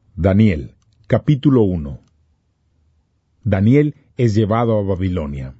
Daniel, capítulo 1. Daniel es llevado a Babilonia.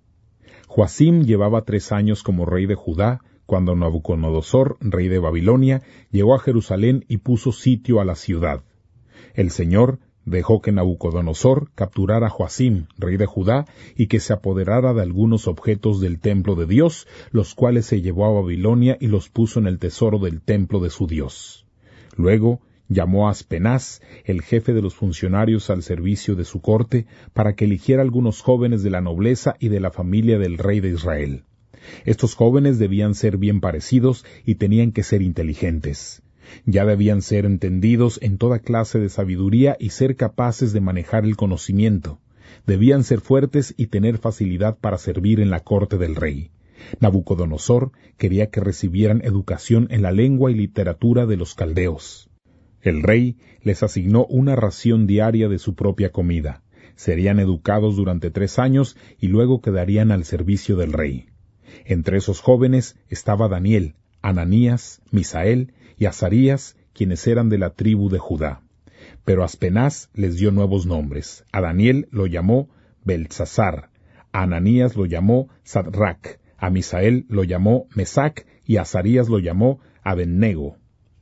Joacim llevaba 3 años como rey de Judá, cuando Nabucodonosor, rey de Babilonia, llegó a Jerusalén y puso sitio a la ciudad. El Señor dejó que Nabucodonosor capturara a Joacim, rey de Judá, y que se apoderara de algunos objetos del templo de Dios, los cuales se llevó a Babilonia y los puso en el tesoro del templo de su Dios. Luego llamó a Aspenaz, el jefe de los funcionarios al servicio de su corte, para que eligiera algunos jóvenes de la nobleza y de la familia del rey de Israel. Estos jóvenes debían ser bien parecidos y tenían que ser inteligentes. Ya debían ser entendidos en toda clase de sabiduría y ser capaces de manejar el conocimiento. Debían ser fuertes y tener facilidad para servir en la corte del rey. Nabucodonosor quería que recibieran educación en la lengua y literatura de los caldeos. El rey les asignó una ración diaria de su propia comida. Serían educados durante 3 años y luego quedarían al servicio del rey. Entre esos jóvenes estaba Daniel, Ananías, Misael y Azarías, quienes eran de la tribu de Judá. Pero Aspenaz les dio nuevos nombres. A Daniel lo llamó Beltsasar, a Ananías lo llamó Sadrac, a Misael lo llamó Mesac y a Azarías lo llamó Abednego.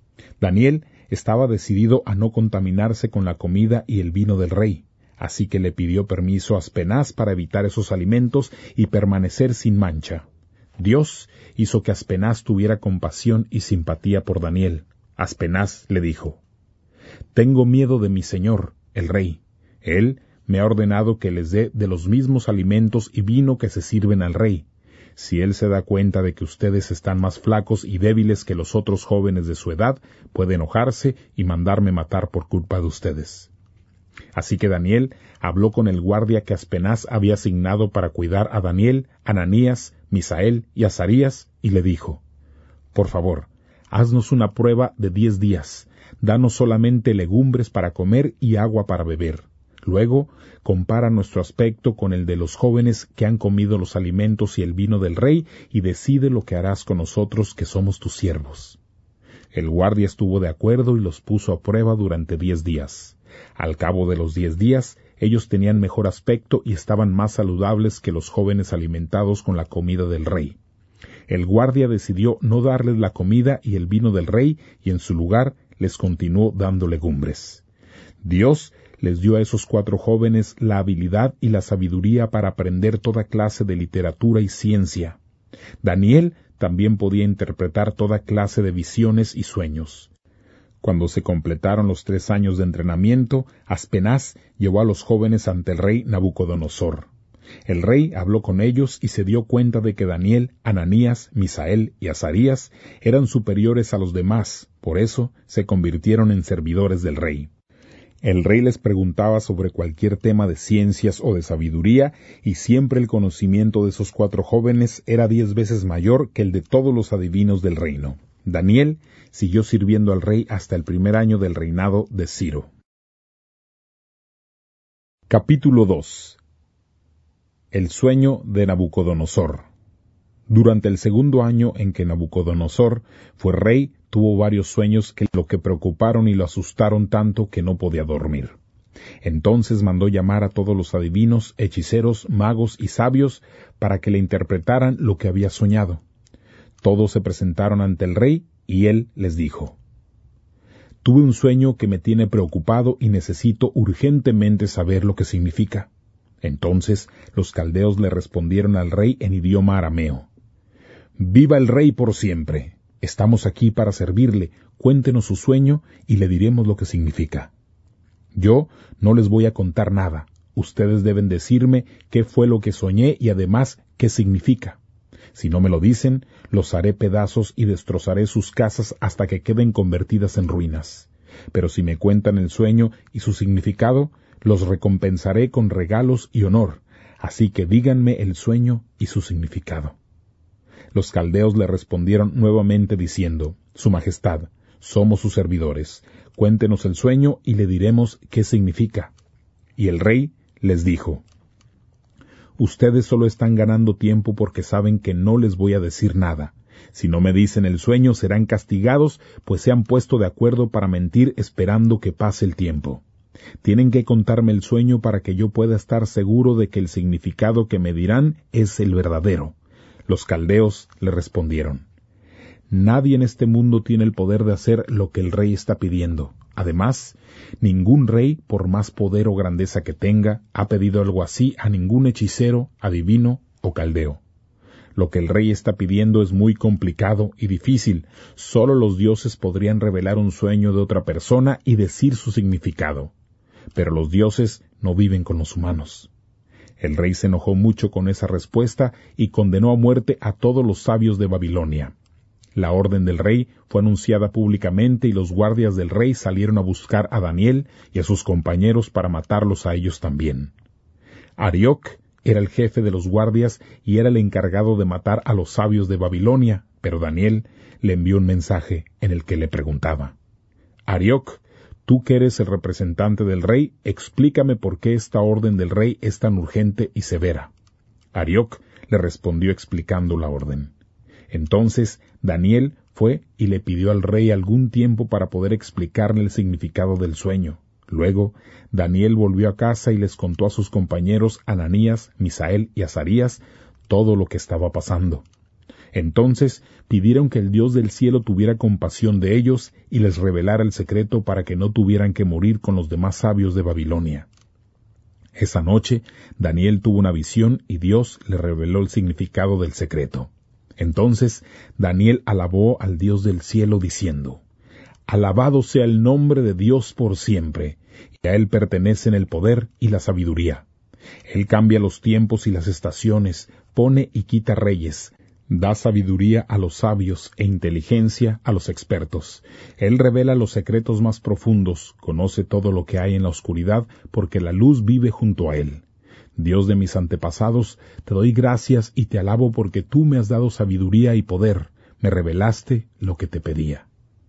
Daniel estaba decidido a no contaminarse con la comida y el vino del rey, así que le pidió permiso a Aspenaz para evitar esos alimentos y permanecer sin mancha. Dios hizo que Aspenaz tuviera compasión y simpatía por Daniel. Aspenaz le dijo: «Tengo miedo de mi señor, el rey. Él me ha ordenado que les dé de los mismos alimentos y vino que se sirven al rey. Si él se da cuenta de que ustedes están más flacos y débiles que los otros jóvenes de su edad, puede enojarse y mandarme matar por culpa de ustedes». Así que Daniel habló con el guardia que Aspenaz había asignado para cuidar a Daniel, Ananías, Misael y Azarías, y le dijo: «Por favor, haznos una prueba de 10 días. Danos solamente legumbres para comer y agua para beber. Luego, compara nuestro aspecto con el de los jóvenes que han comido los alimentos y el vino del rey, y decide lo que harás con nosotros que somos tus siervos». El guardia estuvo de acuerdo y los puso a prueba durante 10 días. Al cabo de los 10 días, ellos tenían mejor aspecto y estaban más saludables que los jóvenes alimentados con la comida del rey. El guardia decidió no darles la comida y el vino del rey, y en su lugar les continuó dando legumbres. Dios les dio a esos 4 jóvenes la habilidad y la sabiduría para aprender toda clase de literatura y ciencia. Daniel también podía interpretar toda clase de visiones y sueños. Cuando se completaron los 3 años de entrenamiento, Aspenaz llevó a los jóvenes ante el rey Nabucodonosor. El rey habló con ellos y se dio cuenta de que Daniel, Ananías, Misael y Azarías eran superiores a los demás, por eso se convirtieron en servidores del rey. El rey les preguntaba sobre cualquier tema de ciencias o de sabiduría, y siempre el conocimiento de esos 4 jóvenes era 10 veces mayor que el de todos los adivinos del reino. Daniel siguió sirviendo al rey hasta el 1er año del reinado de Ciro. Capítulo 2. El sueño de Nabucodonosor. Durante el 2.º año en que Nabucodonosor fue rey, tuvo varios sueños que lo preocuparon y lo asustaron tanto que no podía dormir. Entonces mandó llamar a todos los adivinos, hechiceros, magos y sabios para que le interpretaran lo que había soñado. Todos se presentaron ante el rey y él les dijo: «Tuve un sueño que me tiene preocupado y necesito urgentemente saber lo que significa». Entonces los caldeos le respondieron al rey en idioma arameo: «Viva el rey por siempre. Estamos aquí para servirle. Cuéntenos su sueño y le diremos lo que significa». «Yo no les voy a contar nada. Ustedes deben decirme qué fue lo que soñé y además qué significa. Si no me lo dicen, los haré pedazos y destrozaré sus casas hasta que queden convertidas en ruinas. Pero si me cuentan el sueño y su significado, los recompensaré con regalos y honor. Así que díganme el sueño y su significado». Los caldeos le respondieron nuevamente diciendo: «Su Majestad, somos sus servidores. Cuéntenos el sueño y le diremos qué significa». Y el rey les dijo: «Ustedes solo están ganando tiempo porque saben que no les voy a decir nada. Si no me dicen el sueño, serán castigados, pues se han puesto de acuerdo para mentir esperando que pase el tiempo. Tienen que contarme el sueño para que yo pueda estar seguro de que el significado que me dirán es el verdadero. Los caldeos le respondieron: Nadie en este mundo tiene el poder de hacer lo que el rey está pidiendo. Además, ningún rey, por más poder o grandeza que tenga, ha pedido algo así a ningún hechicero, adivino o caldeo. Lo que el rey está pidiendo es muy complicado y difícil. Solo los dioses podrían revelar un sueño de otra persona y decir su significado. Pero los dioses no viven con los humanos. El rey se enojó mucho con esa respuesta y condenó a muerte a todos los sabios de Babilonia. La orden del rey fue anunciada públicamente y los guardias del rey salieron a buscar a Daniel y a sus compañeros para matarlos a ellos también. Arioc era el jefe de los guardias y era el encargado de matar a los sabios de Babilonia, pero Daniel le envió un mensaje en el que le preguntaba: Arioc, tú que eres el representante del rey, explícame por qué esta orden del rey es tan urgente y severa. Arioc le respondió explicando la orden. Entonces Daniel fue y le pidió al rey algún tiempo para poder explicarle el significado del sueño. Luego Daniel volvió a casa y les contó a sus compañeros Ananías, Misael y Azarías todo lo que estaba pasando. Entonces pidieron que el Dios del cielo tuviera compasión de ellos y les revelara el secreto para que no tuvieran que morir con los demás sabios de Babilonia. Esa noche Daniel tuvo una visión y Dios le reveló el significado del secreto. Entonces Daniel alabó al Dios del cielo diciendo: Alabado sea el nombre de Dios por siempre, y a Él pertenecen el poder y la sabiduría. Él cambia los tiempos y las estaciones, pone y quita reyes, da sabiduría a los sabios e inteligencia a los expertos. Él revela los secretos más profundos, conoce todo lo que hay en la oscuridad, porque la luz vive junto a Él. Dios de mis antepasados, te doy gracias y te alabo porque tú me has dado sabiduría y poder, me revelaste lo que te pedía.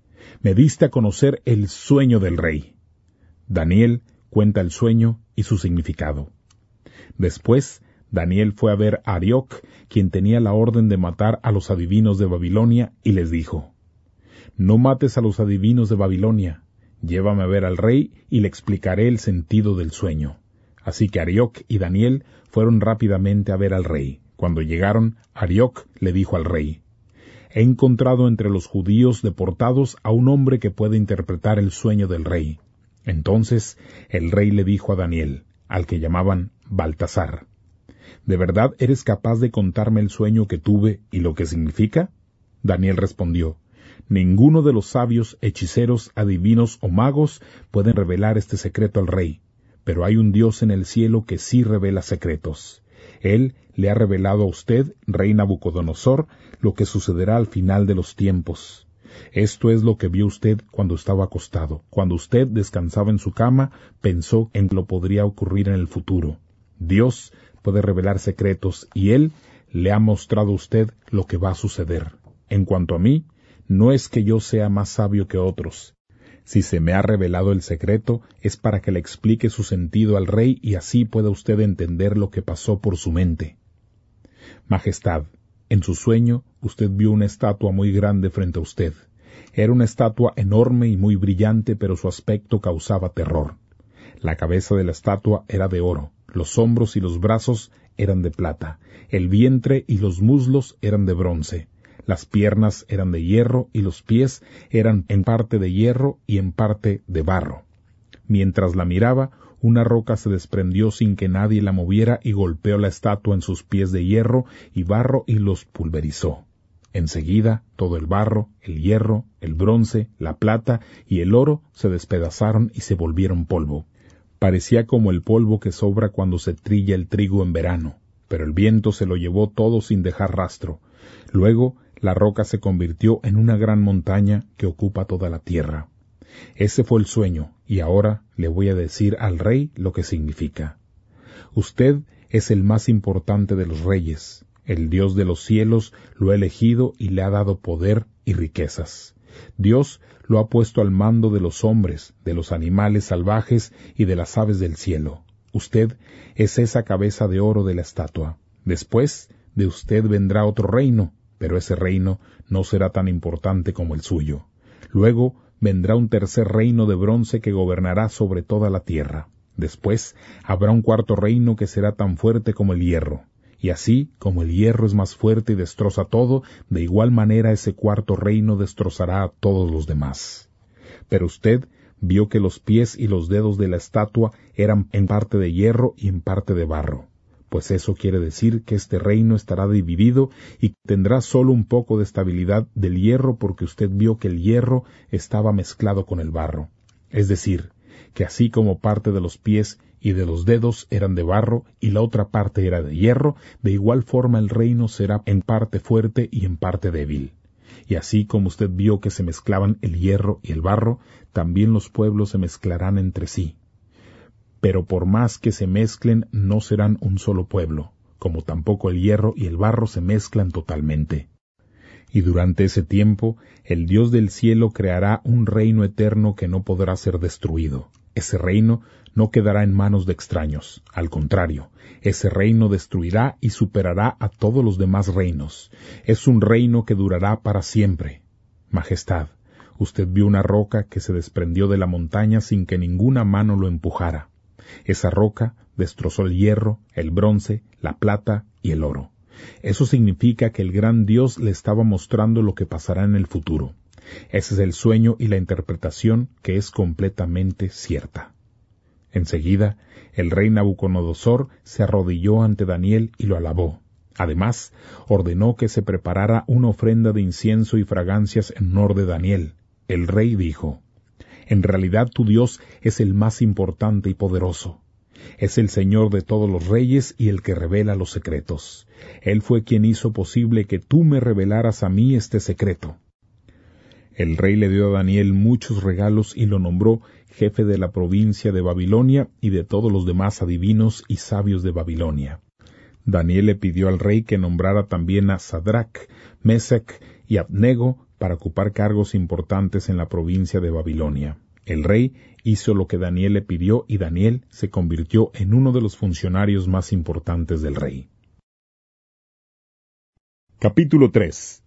Me diste a conocer el sueño del rey. Daniel cuenta el sueño y su significado. Después, Daniel fue a ver a Arioc, quien tenía la orden de matar a los adivinos de Babilonia, y les dijo: No mates a los adivinos de Babilonia, llévame a ver al rey y le explicaré el sentido del sueño. Así que Arioc y Daniel fueron rápidamente a ver al rey. Cuando llegaron, Arioc le dijo al rey: He encontrado entre los judíos deportados a un hombre que puede interpretar el sueño del rey. Entonces el rey le dijo a Daniel, al que llamaban Baltasar: ¿De verdad eres capaz de contarme el sueño que tuve y lo que significa? Daniel respondió: Ninguno de los sabios, hechiceros, adivinos o magos pueden revelar este secreto al rey. Pero hay un Dios en el cielo que sí revela secretos. Él le ha revelado a usted, rey Nabucodonosor, lo que sucederá al final de los tiempos. Esto es lo que vio usted cuando estaba acostado. Cuando usted descansaba en su cama, pensó en lo que podría ocurrir en el futuro. Dios puede revelar secretos y Él le ha mostrado a usted lo que va a suceder. En cuanto a mí, no es que yo sea más sabio que otros. Si se me ha revelado el secreto, es para que le explique su sentido al rey y así pueda usted entender lo que pasó por su mente. Majestad, en su sueño, usted vio una estatua muy grande frente a usted. Era una estatua enorme y muy brillante, pero su aspecto causaba terror. La cabeza de la estatua era de oro, los hombros y los brazos eran de plata, el vientre y los muslos eran de bronce. Las piernas eran de hierro y los pies eran en parte de hierro y en parte de barro. Mientras la miraba, una roca se desprendió sin que nadie la moviera y golpeó la estatua en sus pies de hierro y barro y los pulverizó. Enseguida, todo el barro, el hierro, el bronce, la plata y el oro se despedazaron y se volvieron polvo. Parecía como el polvo que sobra cuando se trilla el trigo en verano, pero el viento se lo llevó todo sin dejar rastro. Luego, la roca se convirtió en una gran montaña que ocupa toda la tierra. Ese fue el sueño, y ahora le voy a decir al rey lo que significa. Usted es el más importante de los reyes. El Dios de los cielos lo ha elegido y le ha dado poder y riquezas. Dios lo ha puesto al mando de los hombres, de los animales salvajes y de las aves del cielo. Usted es esa cabeza de oro de la estatua. Después de usted vendrá otro reino, pero ese reino no será tan importante como el suyo. Luego vendrá un tercer reino de bronce que gobernará sobre toda la tierra. Después habrá un cuarto reino que será tan fuerte como el hierro. Y así como el hierro es más fuerte y destroza todo, de igual manera ese cuarto reino destrozará a todos los demás. Pero usted vio que los pies y los dedos de la estatua eran en parte de hierro y en parte de barro. Pues eso quiere decir que este reino estará dividido y tendrá solo un poco de estabilidad del hierro porque usted vio que el hierro estaba mezclado con el barro. Es decir, que así como parte de los pies y de los dedos eran de barro y la otra parte era de hierro, de igual forma el reino será en parte fuerte y en parte débil. Y así como usted vio que se mezclaban el hierro y el barro, también los pueblos se mezclarán entre sí. Pero por más que se mezclen, no serán un solo pueblo, como tampoco el hierro y el barro se mezclan totalmente. Y durante ese tiempo, el Dios del cielo creará un reino eterno que no podrá ser destruido. Ese reino no quedará en manos de extraños. Al contrario, ese reino destruirá y superará a todos los demás reinos. Es un reino que durará para siempre. Majestad, usted vio una roca que se desprendió de la montaña sin que ninguna mano lo empujara. Esa roca destrozó el hierro, el bronce, la plata y el oro. Eso significa que el gran Dios le estaba mostrando lo que pasará en el futuro. Ese es el sueño y la interpretación que es completamente cierta. Enseguida, el rey Nabucodonosor se arrodilló ante Daniel y lo alabó. Además, ordenó que se preparara una ofrenda de incienso y fragancias en honor de Daniel. El rey dijo: «En realidad tu Dios es el más importante y poderoso. Es el Señor de todos los reyes y el que revela los secretos. Él fue quien hizo posible que tú me revelaras a mí este secreto». El rey le dio a Daniel muchos regalos y lo nombró jefe de la provincia de Babilonia y de todos los demás adivinos y sabios de Babilonia. Daniel le pidió al rey que nombrara también a Sadrach, Mesach y Abednego para ocupar cargos importantes en la provincia de Babilonia. El rey hizo lo que Daniel le pidió y Daniel se convirtió en uno de los funcionarios más importantes del rey. Capítulo 3.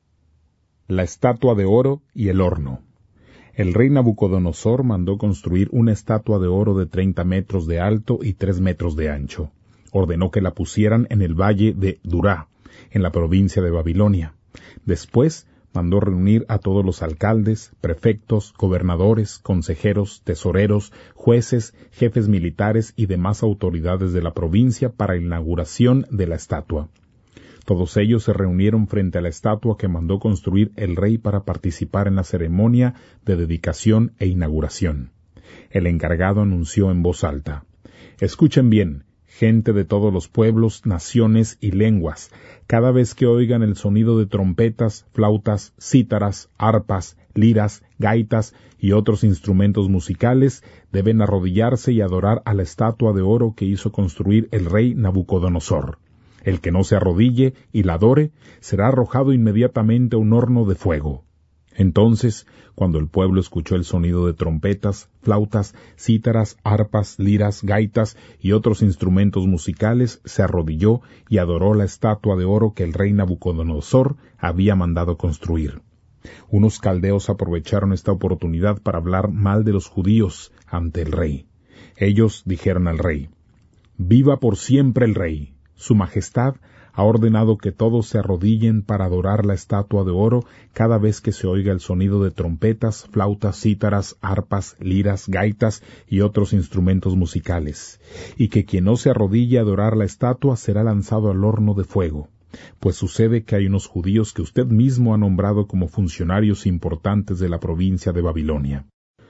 La estatua de oro y el horno. El rey Nabucodonosor mandó construir una estatua de oro de 30 metros de alto y 3 metros de ancho. Ordenó que la pusieran en el valle de Dura, en la provincia de Babilonia. Después mandó reunir a todos los alcaldes, prefectos, gobernadores, consejeros, tesoreros, jueces, jefes militares y demás autoridades de la provincia para la inauguración de la estatua. Todos ellos se reunieron frente a la estatua que mandó construir el rey para participar en la ceremonia de dedicación e inauguración. El encargado anunció en voz alta: «Escuchen bien, gente de todos los pueblos, naciones y lenguas, cada vez que oigan el sonido de trompetas, flautas, cítaras, arpas, liras, gaitas y otros instrumentos musicales, deben arrodillarse y adorar a la estatua de oro que hizo construir el rey Nabucodonosor. El que no se arrodille y la adore, será arrojado inmediatamente a un horno de fuego». Entonces, cuando el pueblo escuchó el sonido de trompetas, flautas, cítaras, arpas, liras, gaitas y otros instrumentos musicales, se arrodilló y adoró la estatua de oro que el rey Nabucodonosor había mandado construir. Unos caldeos aprovecharon esta oportunidad para hablar mal de los judíos ante el rey. Ellos dijeron al rey: «Viva por siempre el rey. Su Majestad ha ordenado que todos se arrodillen para adorar la estatua de oro cada vez que se oiga el sonido de trompetas, flautas, cítaras, arpas, liras, gaitas y otros instrumentos musicales, y que quien no se arrodille a adorar la estatua será lanzado al horno de fuego. Pues sucede que hay unos judíos que usted mismo ha nombrado como funcionarios importantes de la provincia de Babilonia.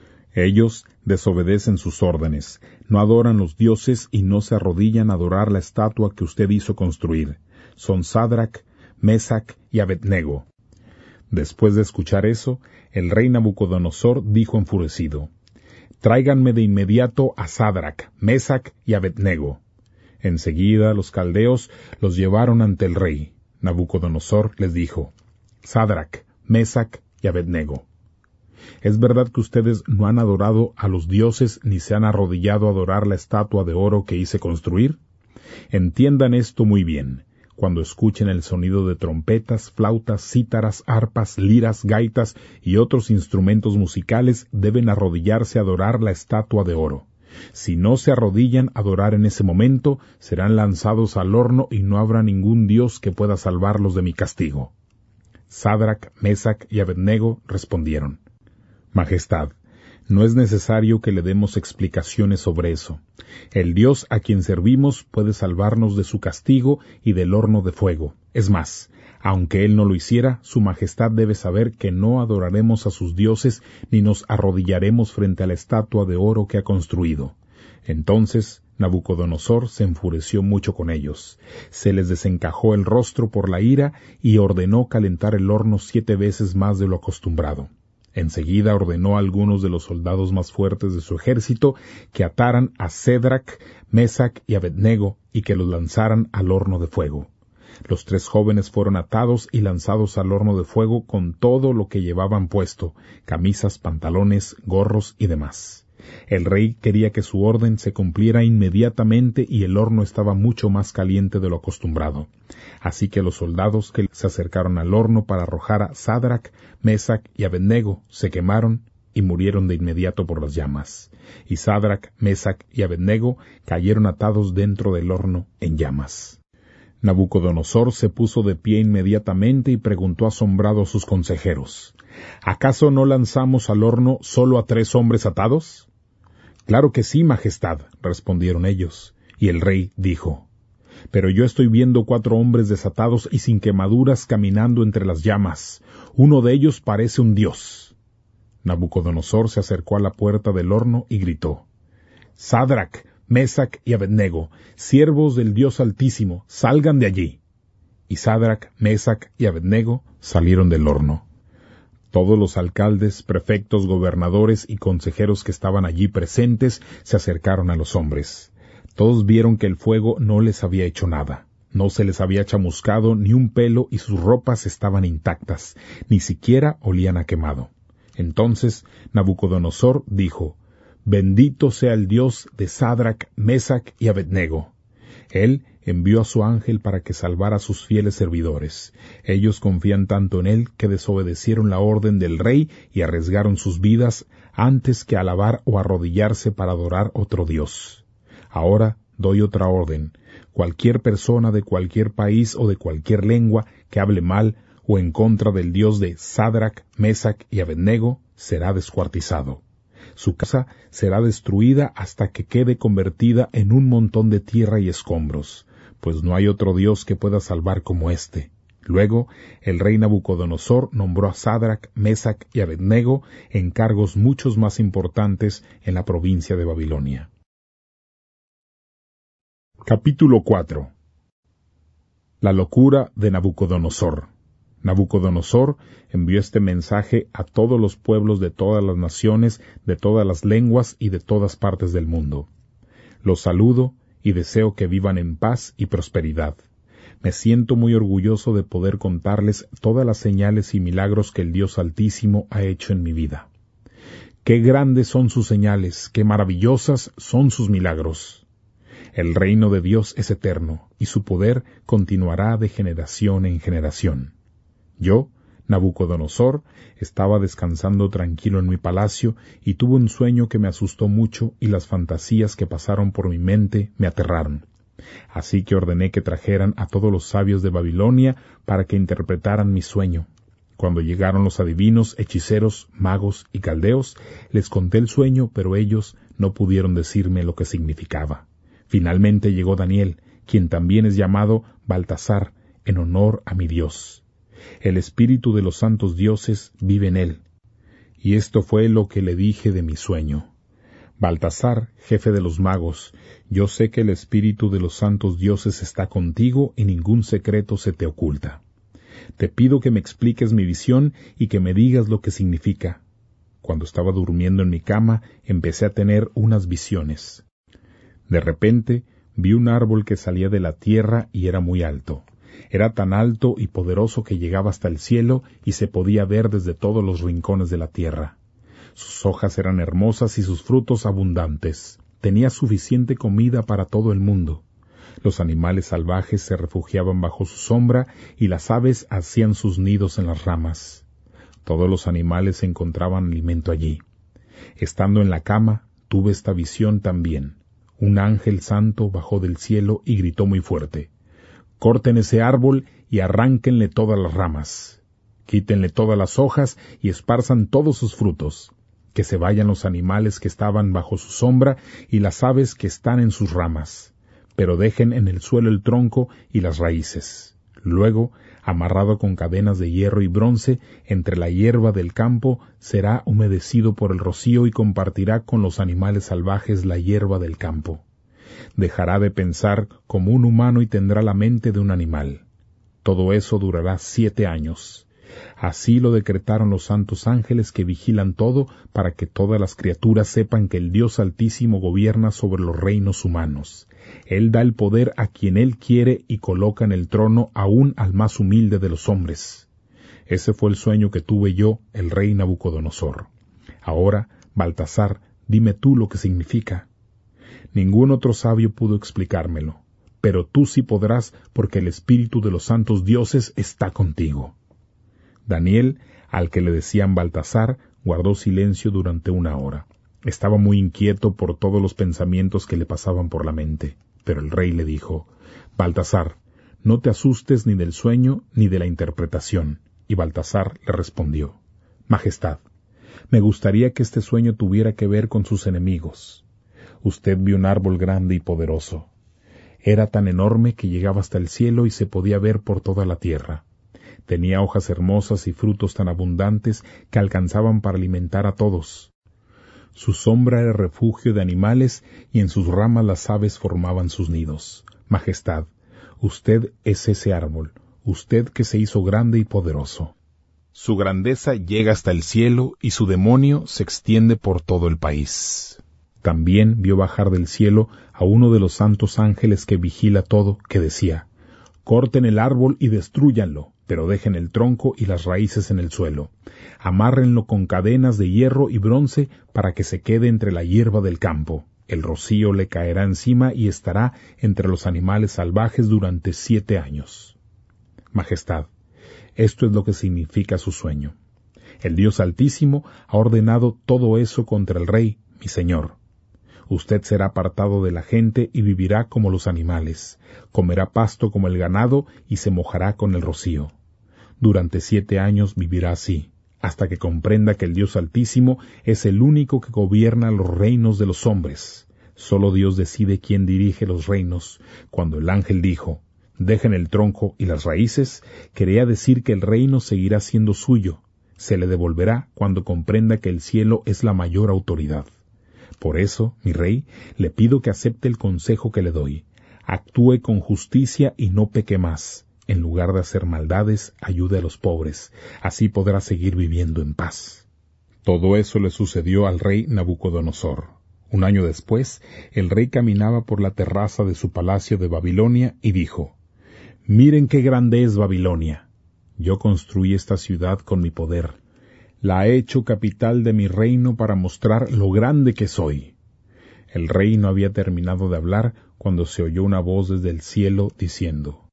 Ellos desobedecen sus órdenes, no adoran los dioses y no se arrodillan a adorar la estatua que usted hizo construir. Son Sadrach, Mesach y Abednego». Después de escuchar eso, el rey Nabucodonosor dijo enfurecido: «Tráiganme de inmediato a Sadrach, Mesach y Abednego». Enseguida los caldeos los llevaron ante el rey. Nabucodonosor les dijo: «Sadrach, Mesach y Abednego, ¿es verdad que ustedes no han adorado a los dioses ni se han arrodillado a adorar la estatua de oro que hice construir? Entiendan esto muy bien. cuando escuchen el sonido de trompetas, flautas, cítaras, arpas, liras, gaitas y otros instrumentos musicales, deben arrodillarse a adorar la estatua de oro. Si no se arrodillan a adorar en ese momento, serán lanzados al horno y no habrá ningún Dios que pueda salvarlos de mi castigo. Sadrac, Mesac y Abednego respondieron: Majestad, no es necesario que le demos explicaciones sobre eso. El Dios a quien servimos puede salvarnos de su castigo y del horno de fuego. Es más, aunque Él no lo hiciera, su Majestad debe saber que no adoraremos a sus dioses ni nos arrodillaremos frente a la estatua de oro que ha construido. Entonces Nabucodonosor se enfureció mucho con ellos. Se les desencajó el rostro por la ira y ordenó calentar el horno 7 veces más de lo acostumbrado. Enseguida ordenó a algunos de los soldados más fuertes de su ejército que ataran a Sadrac, Mesac y Abednego y que los lanzaran al horno de fuego. Los 3 jóvenes fueron atados y lanzados al horno de fuego con todo lo que llevaban puesto, camisas, pantalones, gorros y demás. El rey quería que su orden se cumpliera inmediatamente y el horno estaba mucho más caliente de lo acostumbrado. Así que los soldados que se acercaron al horno para arrojar a Sadrac, Mesac y Abednego se quemaron y murieron de inmediato por las llamas. Y Sadrac, Mesac y Abednego cayeron atados dentro del horno en llamas. Nabucodonosor se puso de pie inmediatamente y preguntó asombrado a sus consejeros: ¿Acaso no lanzamos al horno solo a 3 hombres atados? Claro que sí, Majestad, respondieron ellos. Y el rey dijo: Pero yo estoy viendo 4 hombres desatados y sin quemaduras caminando entre las llamas. Uno de ellos parece un dios. Nabucodonosor se acercó a la puerta del horno y gritó: Sadrac, Mesac y Abednego, siervos del Dios Altísimo, salgan de allí. Y Sadrac, Mesac y Abednego salieron del horno. Todos los alcaldes, prefectos, gobernadores y consejeros que estaban allí presentes se acercaron a los hombres. Todos vieron que el fuego no les había hecho nada. No se les había chamuscado ni un pelo y sus ropas estaban intactas, ni siquiera olían a quemado. Entonces Nabucodonosor dijo: Bendito sea el Dios de Sadrac, Mesac y Abednego. Él envió a su ángel para que salvara a sus fieles servidores. Ellos confían tanto en él que desobedecieron la orden del rey y arriesgaron sus vidas antes que alabar o arrodillarse para adorar otro Dios. Ahora doy otra orden: cualquier persona de cualquier país o de cualquier lengua que hable mal o en contra del Dios de Sadrac, Mesac y Abednego será descuartizado. Su casa será destruida hasta que quede convertida en un montón de tierra y escombros, pues no hay otro Dios que pueda salvar como éste. Luego, el rey Nabucodonosor nombró a Sadrac, Mesac y Abednego en cargos muchos más importantes en la provincia de Babilonia. Capítulo 4. La locura de Nabucodonosor. Nabucodonosor envió este mensaje a todos los pueblos de todas las naciones, de todas las lenguas y de todas partes del mundo. Los saludo y deseo que vivan en paz y prosperidad. Me siento muy orgulloso de poder contarles todas las señales y milagros que el Dios Altísimo ha hecho en mi vida. ¡Qué grandes son sus señales! ¡Qué maravillosas son sus milagros! El reino de Dios es eterno, y su poder continuará de generación en generación. Yo, Nabucodonosor, estaba descansando tranquilo en mi palacio y tuve un sueño que me asustó mucho y las fantasías que pasaron por mi mente me aterraron. Así que ordené que trajeran a todos los sabios de Babilonia para que interpretaran mi sueño. Cuando llegaron los adivinos, hechiceros, magos y caldeos, les conté el sueño, pero ellos no pudieron decirme lo que significaba. Finalmente llegó Daniel, quien también es llamado Baltasar, en honor a mi Dios. El espíritu de los santos dioses vive en él. Y esto fue lo que le dije de mi sueño. Baltasar, jefe de los magos, yo sé que el espíritu de los santos dioses está contigo y ningún secreto se te oculta. Te pido que me expliques mi visión y que me digas lo que significa. Cuando estaba durmiendo en mi cama, empecé a tener unas visiones. De repente, vi un árbol que salía de la tierra y era muy alto. Era tan alto y poderoso que llegaba hasta el cielo y se podía ver desde todos los rincones de la tierra. Sus hojas eran hermosas y sus frutos abundantes. Tenía suficiente comida para todo el mundo. Los animales salvajes se refugiaban bajo su sombra y las aves hacían sus nidos en las ramas. Todos los animales encontraban alimento allí. Estando en la cama, tuve esta visión también. Un ángel santo bajó del cielo y gritó muy fuerte: «Corten ese árbol y arránquenle todas las ramas. Quítenle todas las hojas y esparzan todos sus frutos. Que se vayan los animales que estaban bajo su sombra y las aves que están en sus ramas, pero dejen en el suelo el tronco y las raíces. Luego, amarrado con cadenas de hierro y bronce, entre la hierba del campo, será humedecido por el rocío y compartirá con los animales salvajes la hierba del campo. Dejará de pensar como un humano y tendrá la mente de un animal. Todo eso durará 7 años. Así lo decretaron los santos ángeles que vigilan todo, para que todas las criaturas sepan que el Dios Altísimo gobierna sobre los reinos humanos. Él da el poder a quien Él quiere y coloca en el trono aún al más humilde de los hombres. Ese fue el sueño que tuve yo, el rey Nabucodonosor. Ahora, Baltasar, dime tú lo que significa». Ningún otro sabio pudo explicármelo, pero tú sí podrás, porque el espíritu de los santos dioses está contigo. Daniel, al que le decían Baltasar, guardó silencio durante 1 hora. Estaba muy inquieto por todos los pensamientos que le pasaban por la mente, pero el rey le dijo: «Baltasar, no te asustes ni del sueño ni de la interpretación». Y Baltasar le respondió: «Majestad, me gustaría que este sueño tuviera que ver con sus enemigos. Usted vio un árbol grande y poderoso. Era tan enorme que llegaba hasta el cielo y se podía ver por toda la tierra. Tenía hojas hermosas y frutos tan abundantes que alcanzaban para alimentar a todos. Su sombra era refugio de animales y en sus ramas las aves formaban sus nidos. Majestad, usted es ese árbol, usted que se hizo grande y poderoso. Su grandeza llega hasta el cielo y su demonio se extiende por todo el país». También vio bajar del cielo a uno de los santos ángeles que vigila todo, que decía: «Corten el árbol y destrúyanlo, pero dejen el tronco y las raíces en el suelo. Amárrenlo con cadenas de hierro y bronce para que se quede entre la hierba del campo. El rocío le caerá encima y estará entre los animales salvajes durante 7 años. Majestad, esto es lo que significa su sueño. El Dios Altísimo ha ordenado todo eso contra el rey, mi señor. Usted será apartado de la gente y vivirá como los animales, comerá pasto como el ganado y se mojará con el rocío. Durante 7 años vivirá así, hasta que comprenda que el Dios Altísimo es el único que gobierna los reinos de los hombres. Solo Dios decide quién dirige los reinos. Cuando el ángel dijo: «Dejen el tronco y las raíces», quería decir que el reino seguirá siendo suyo. Se le devolverá cuando comprenda que el cielo es la mayor autoridad. Por eso, mi rey, le pido que acepte el consejo que le doy. Actúe con justicia y no peque más. En lugar de hacer maldades, ayude a los pobres. Así podrá seguir viviendo en paz». Todo eso le sucedió al rey Nabucodonosor. 1 año después, el rey caminaba por la terraza de su palacio de Babilonia y dijo: «Miren qué grande es Babilonia. Yo construí esta ciudad con mi poder. La he hecho capital de mi reino para mostrar lo grande que soy». El rey no había terminado de hablar cuando se oyó una voz desde el cielo diciendo: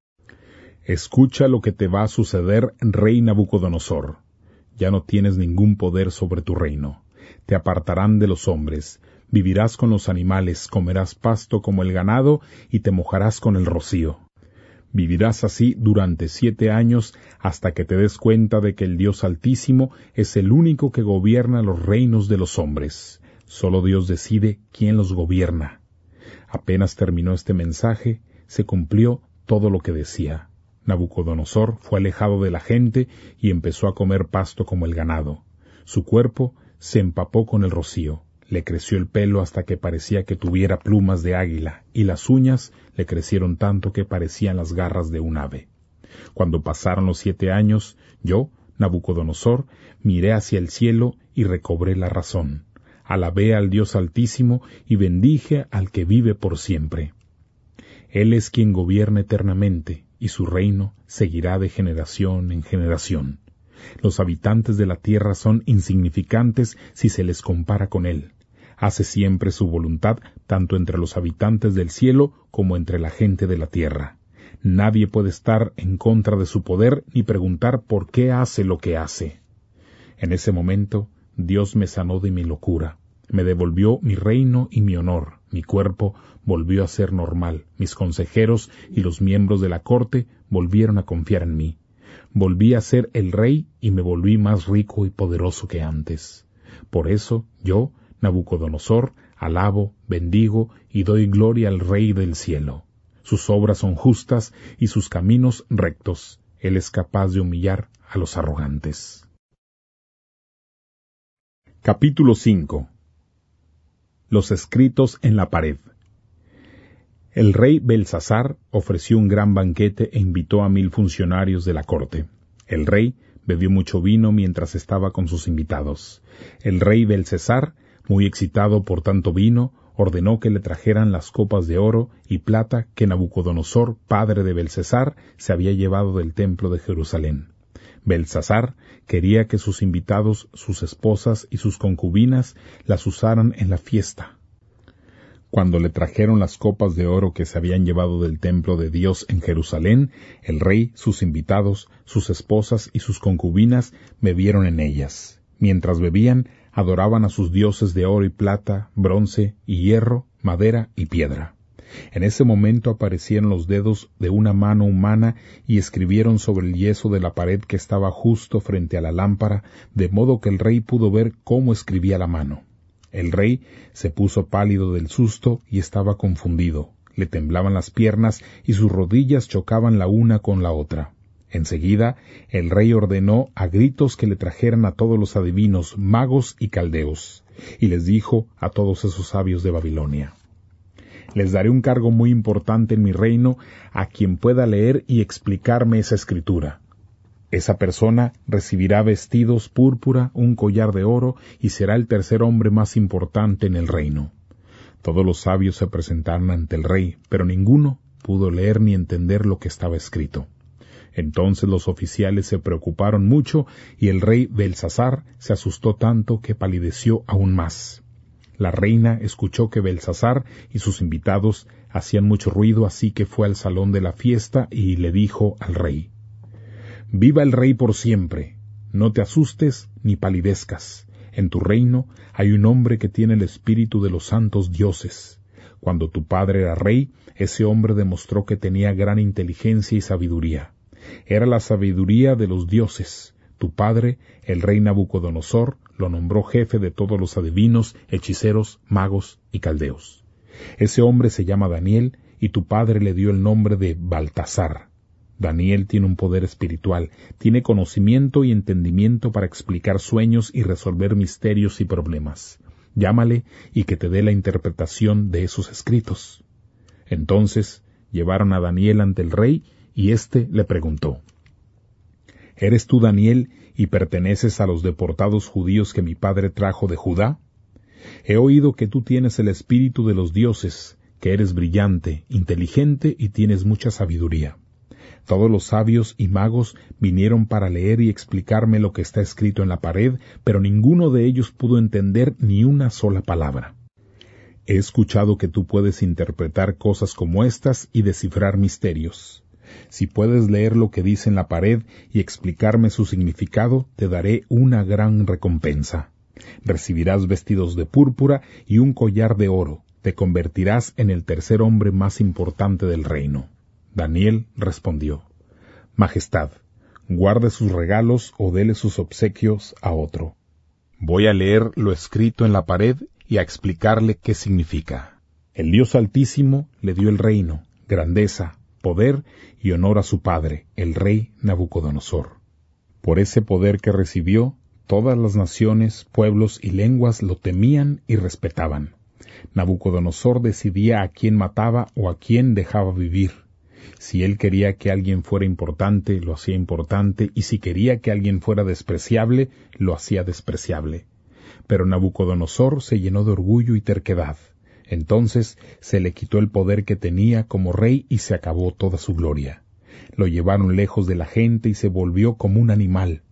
«Escucha lo que te va a suceder, rey Nabucodonosor. Ya no tienes ningún poder sobre tu reino. Te apartarán de los hombres, vivirás con los animales, comerás pasto como el ganado y te mojarás con el rocío. Vivirás así durante 7 años hasta que te des cuenta de que el Dios Altísimo es el único que gobierna los reinos de los hombres. Solo Dios decide quién los gobierna». Apenas terminó este mensaje, se cumplió todo lo que decía. Nabucodonosor fue alejado de la gente y empezó a comer pasto como el ganado. Su cuerpo se empapó con el rocío. Le creció el pelo hasta que parecía que tuviera plumas de águila, y las uñas le crecieron tanto que parecían las garras de un ave. Cuando pasaron los 7 años, yo, Nabucodonosor, miré hacia el cielo y recobré la razón. Alabé al Dios Altísimo y bendije al que vive por siempre. Él es quien gobierna eternamente, y su reino seguirá de generación en generación. Los habitantes de la tierra son insignificantes si se les compara con él. Hace siempre su voluntad tanto entre los habitantes del cielo como entre la gente de la tierra. Nadie puede estar en contra de su poder ni preguntar por qué hace lo que hace. En ese momento, Dios me sanó de mi locura. Me devolvió mi reino y mi honor. Mi cuerpo volvió a ser normal. Mis consejeros y los miembros de la corte volvieron a confiar en mí. Volví a ser el rey y me volví más rico y poderoso que antes. Por eso yo, Nabucodonosor, alabo, bendigo y doy gloria al Rey del cielo. Sus obras son justas y sus caminos rectos. Él es capaz de humillar a los arrogantes. Capítulo 5. Los escritos en la pared. El rey Belsasar ofreció un gran banquete e invitó a 1000 funcionarios de la corte. El rey bebió mucho vino mientras estaba con sus invitados. El rey Belsasar, muy excitado por tanto vino, ordenó que le trajeran las copas de oro y plata que Nabucodonosor, padre de Belsasar, se había llevado del templo de Jerusalén. Belsasar quería que sus invitados, sus esposas y sus concubinas las usaran en la fiesta. Cuando le trajeron las copas de oro que se habían llevado del templo de Dios en Jerusalén, el rey, sus invitados, sus esposas y sus concubinas bebieron en ellas. Mientras bebían, adoraban a sus dioses de oro y plata, bronce y hierro, madera y piedra. En ese momento aparecieron los dedos de una mano humana y escribieron sobre el yeso de la pared que estaba justo frente a la lámpara, de modo que el rey pudo ver cómo escribía la mano. El rey se puso pálido del susto y estaba confundido. Le temblaban las piernas y sus rodillas chocaban la una con la otra. Enseguida, el rey ordenó a gritos que le trajeran a todos los adivinos, magos y caldeos, y les dijo a todos esos sabios de Babilonia: les daré un cargo muy importante en mi reino a quien pueda leer y explicarme esa escritura. Esa persona recibirá vestidos púrpura, un collar de oro, y será el tercer hombre más importante en el reino. Todos los sabios se presentaron ante el rey, pero ninguno pudo leer ni entender lo que estaba escrito. Entonces los oficiales se preocuparon mucho, y el rey Belsasar se asustó tanto que palideció aún más. La reina escuchó que Belsasar y sus invitados hacían mucho ruido, así que fue al salón de la fiesta y le dijo al rey: «Viva el rey por siempre. No te asustes ni palidezcas. En tu reino hay un hombre que tiene el espíritu de los santos dioses. Cuando tu padre era rey, ese hombre demostró que tenía gran inteligencia y sabiduría. Era la sabiduría de los dioses. Tu padre, el rey Nabucodonosor, lo nombró jefe de todos los adivinos, hechiceros, magos y caldeos. Ese hombre se llama Daniel, y tu padre le dio el nombre de Baltasar. Daniel tiene un poder espiritual, tiene conocimiento y entendimiento para explicar sueños y resolver misterios y problemas. Llámale y que te dé la interpretación de esos escritos». Entonces llevaron a Daniel ante el rey, y éste le preguntó: «¿Eres tú Daniel y perteneces a los deportados judíos que mi padre trajo de Judá? He oído que tú tienes el espíritu de los dioses, que eres brillante, inteligente y tienes mucha sabiduría. Todos los sabios y magos vinieron para leer y explicarme lo que está escrito en la pared, pero ninguno de ellos pudo entender ni una sola palabra. He escuchado que tú puedes interpretar cosas como estas y descifrar misterios. Si puedes leer lo que dice en la pared y explicarme su significado, te daré una gran recompensa. Recibirás vestidos de púrpura y un collar de oro. Te convertirás en el tercer hombre más importante del reino». Daniel respondió: «Majestad, guarde sus regalos o dele sus obsequios a otro. Voy a leer lo escrito en la pared y a explicarle qué significa. El Dios Altísimo le dio el reino, grandeza, poder y honor a su padre, el rey Nabucodonosor. Por ese poder que recibió, todas las naciones, pueblos y lenguas lo temían y respetaban. Nabucodonosor decidía a quién mataba o a quién dejaba vivir. Si él quería que alguien fuera importante, lo hacía importante, y si quería que alguien fuera despreciable, lo hacía despreciable. Pero Nabucodonosor se llenó de orgullo y terquedad. Entonces se le quitó el poder que tenía como rey y se acabó toda su gloria. Lo llevaron lejos de la gente y se volvió como un animal.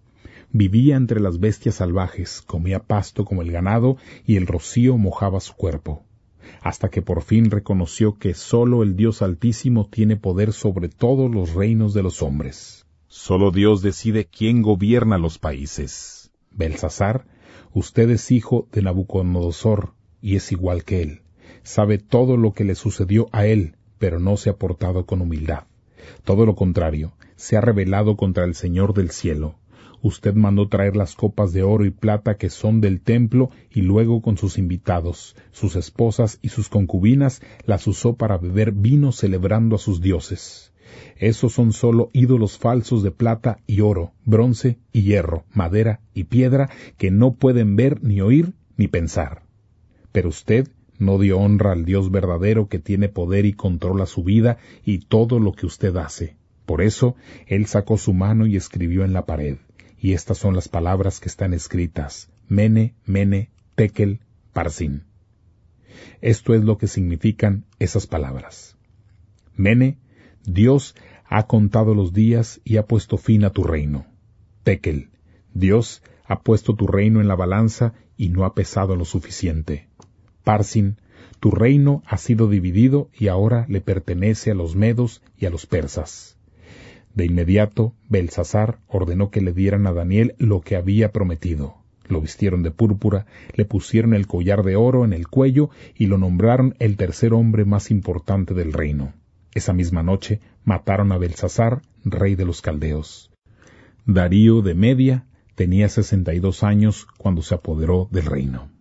Vivía entre las bestias salvajes, comía pasto como el ganado y el rocío mojaba su cuerpo, hasta que por fin reconoció que sólo el Dios Altísimo tiene poder sobre todos los reinos de los hombres. Solo Dios decide quién gobierna los países. Belsasar, usted es hijo de Nabucodonosor y es igual que él. Sabe todo lo que le sucedió a él, pero no se ha portado con humildad. Todo lo contrario, se ha rebelado contra el Señor del cielo. Usted mandó traer las copas de oro y plata que son del templo y luego con sus invitados, sus esposas y sus concubinas las usó para beber vino celebrando a sus dioses. Esos son solo ídolos falsos de plata y oro, bronce y hierro, madera y piedra que no pueden ver ni oír ni pensar. Pero usted no dio honra al Dios verdadero que tiene poder y controla su vida y todo lo que usted hace. Por eso, él sacó su mano y escribió en la pared. Y estas son las palabras que están escritas: Mene, Mene, Tekel, Parsin. Esto es lo que significan esas palabras. Mene, Dios ha contado los días y ha puesto fin a tu reino. Tekel, Dios ha puesto tu reino en la balanza y no ha pesado lo suficiente. Parsin, tu reino ha sido dividido y ahora le pertenece a los medos y a los persas. De inmediato, Belsasar ordenó que le dieran a Daniel lo que había prometido. Lo vistieron de púrpura, le pusieron el collar de oro en el cuello y lo nombraron el tercer hombre más importante del reino. Esa misma noche mataron a Belsasar, rey de los caldeos. Darío de Media tenía 62 años cuando se apoderó del reino.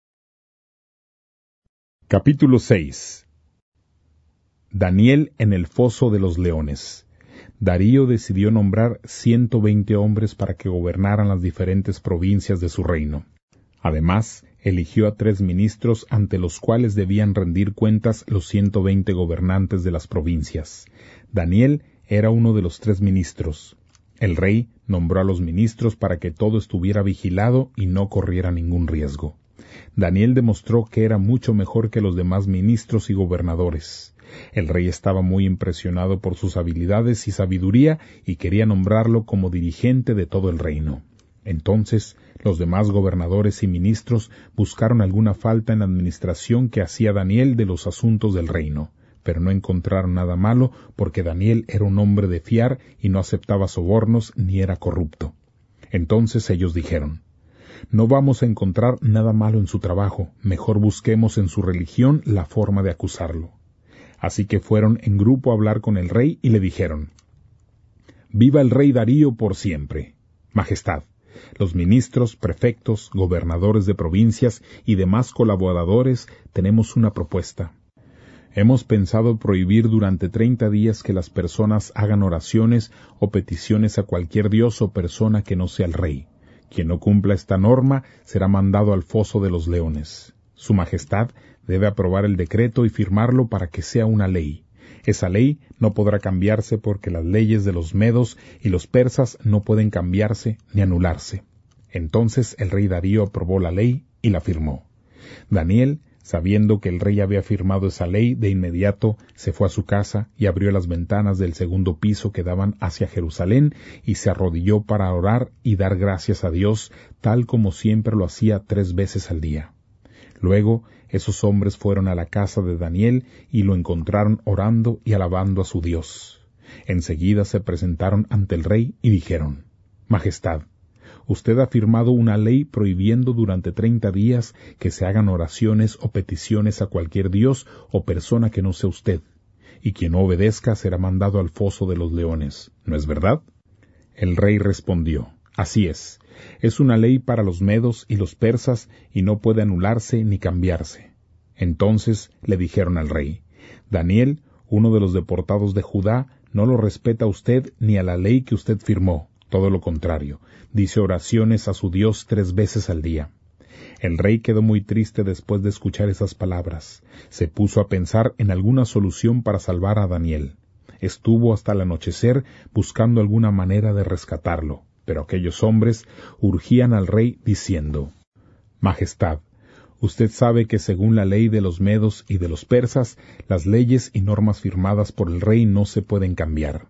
Capítulo 6. Daniel en el foso de los leones. Darío decidió nombrar 120 hombres para que gobernaran las diferentes provincias de su reino. Además, eligió a 3 ministros ante los cuales debían rendir cuentas los 120 gobernantes de las provincias. Daniel era uno de los 3 ministros. El rey nombró a los ministros para que todo estuviera vigilado y no corriera ningún riesgo. Daniel demostró que era mucho mejor que los demás ministros y gobernadores. El rey estaba muy impresionado por sus habilidades y sabiduría y quería nombrarlo como dirigente de todo el reino. Entonces, los demás gobernadores y ministros buscaron alguna falta en la administración que hacía Daniel de los asuntos del reino, pero no encontraron nada malo porque Daniel era un hombre de fiar y no aceptaba sobornos ni era corrupto. Entonces ellos dijeron: no vamos a encontrar nada malo en su trabajo, mejor busquemos en su religión la forma de acusarlo. Así que fueron en grupo a hablar con el rey y le dijeron: «Viva el rey Darío por siempre. Majestad, los ministros, prefectos, gobernadores de provincias y demás colaboradores tenemos una propuesta. Hemos pensado prohibir durante 30 días que las personas hagan oraciones o peticiones a cualquier dios o persona que no sea el rey. Quien no cumpla esta norma será mandado al foso de los leones. Su Majestad debe aprobar el decreto y firmarlo para que sea una ley. Esa ley no podrá cambiarse porque las leyes de los medos y los persas no pueden cambiarse ni anularse». Entonces el rey Darío aprobó la ley y la firmó. Daniel, sabiendo que el rey había firmado esa ley, de inmediato se fue a su casa y abrió las ventanas del segundo piso que daban hacia Jerusalén y se arrodilló para orar y dar gracias a Dios, tal como siempre lo hacía 3 veces al día. Luego, esos hombres fueron a la casa de Daniel y lo encontraron orando y alabando a su Dios. Enseguida se presentaron ante el rey y dijeron: «Majestad, usted ha firmado una ley prohibiendo durante 30 días que se hagan oraciones o peticiones a cualquier dios o persona que no sea usted, y quien no obedezca será mandado al foso de los leones, ¿no es verdad?». El rey respondió: «Así es una ley para los medos y los persas y no puede anularse ni cambiarse». Entonces le dijeron al rey: «Daniel, uno de los deportados de Judá, no lo respeta a usted ni a la ley que usted firmó. Todo lo contrario, dice oraciones a su Dios 3 veces al día». El rey quedó muy triste después de escuchar esas palabras. Se puso a pensar en alguna solución para salvar a Daniel. Estuvo hasta el anochecer buscando alguna manera de rescatarlo, pero aquellos hombres urgían al rey diciendo: «Majestad, usted sabe que según la ley de los medos y de los persas, las leyes y normas firmadas por el rey no se pueden cambiar.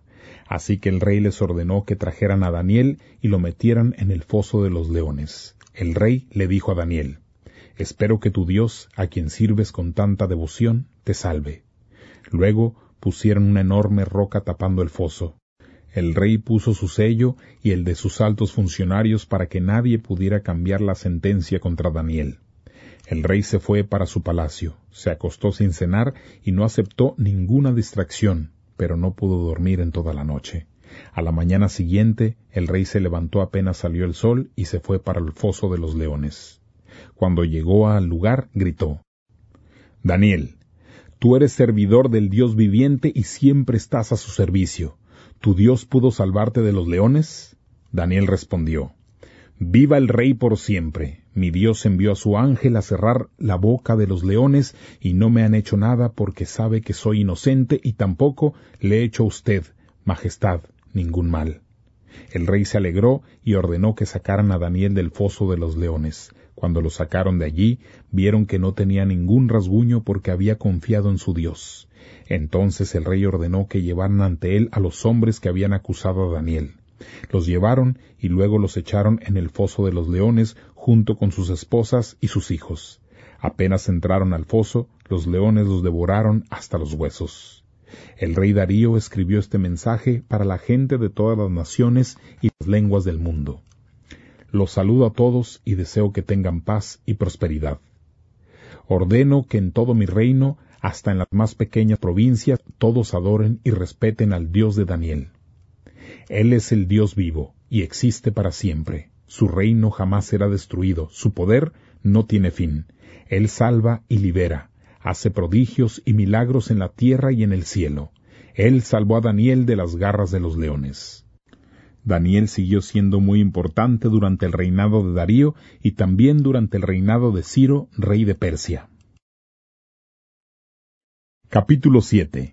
Así que el rey les ordenó que trajeran a Daniel y lo metieran en el foso de los leones. El rey le dijo a Daniel: «Espero que tu Dios, a quien sirves con tanta devoción, te salve». Luego pusieron una enorme roca tapando el foso. El rey puso su sello y el de sus altos funcionarios para que nadie pudiera cambiar la sentencia contra Daniel. El rey se fue para su palacio, se acostó sin cenar y no aceptó ninguna distracción, pero no pudo dormir en toda la noche. A la mañana siguiente, el rey se levantó apenas salió el sol y se fue para el foso de los leones. Cuando llegó al lugar, gritó: «Daniel, tú eres servidor del Dios viviente y siempre estás a su servicio. ¿Tu Dios pudo salvarte de los leones?». Daniel respondió: «Viva el rey por siempre. Mi Dios envió a su ángel a cerrar la boca de los leones y no me han hecho nada porque sabe que soy inocente y tampoco le he hecho a usted, majestad, ningún mal». El rey se alegró y ordenó que sacaran a Daniel del foso de los leones. Cuando lo sacaron de allí, vieron que no tenía ningún rasguño porque había confiado en su Dios. Entonces el rey ordenó que llevaran ante él a los hombres que habían acusado a Daniel. Los llevaron y luego los echaron en el foso de los leones junto con sus esposas y sus hijos. Apenas entraron al foso, los leones los devoraron hasta los huesos. El rey Darío escribió este mensaje para la gente de todas las naciones y las lenguas del mundo. Los saludo a todos y deseo que tengan paz y prosperidad. Ordeno que en todo mi reino, hasta en las más pequeñas provincias, todos adoren y respeten al Dios de Daniel. Él es el Dios vivo y existe para siempre. Su reino jamás será destruido, su poder no tiene fin. Él salva y libera, hace prodigios y milagros en la tierra y en el cielo. Él salvó a Daniel de las garras de los leones. Daniel siguió siendo muy importante durante el reinado de Darío y también durante el reinado de Ciro, rey de Persia. Capítulo 7.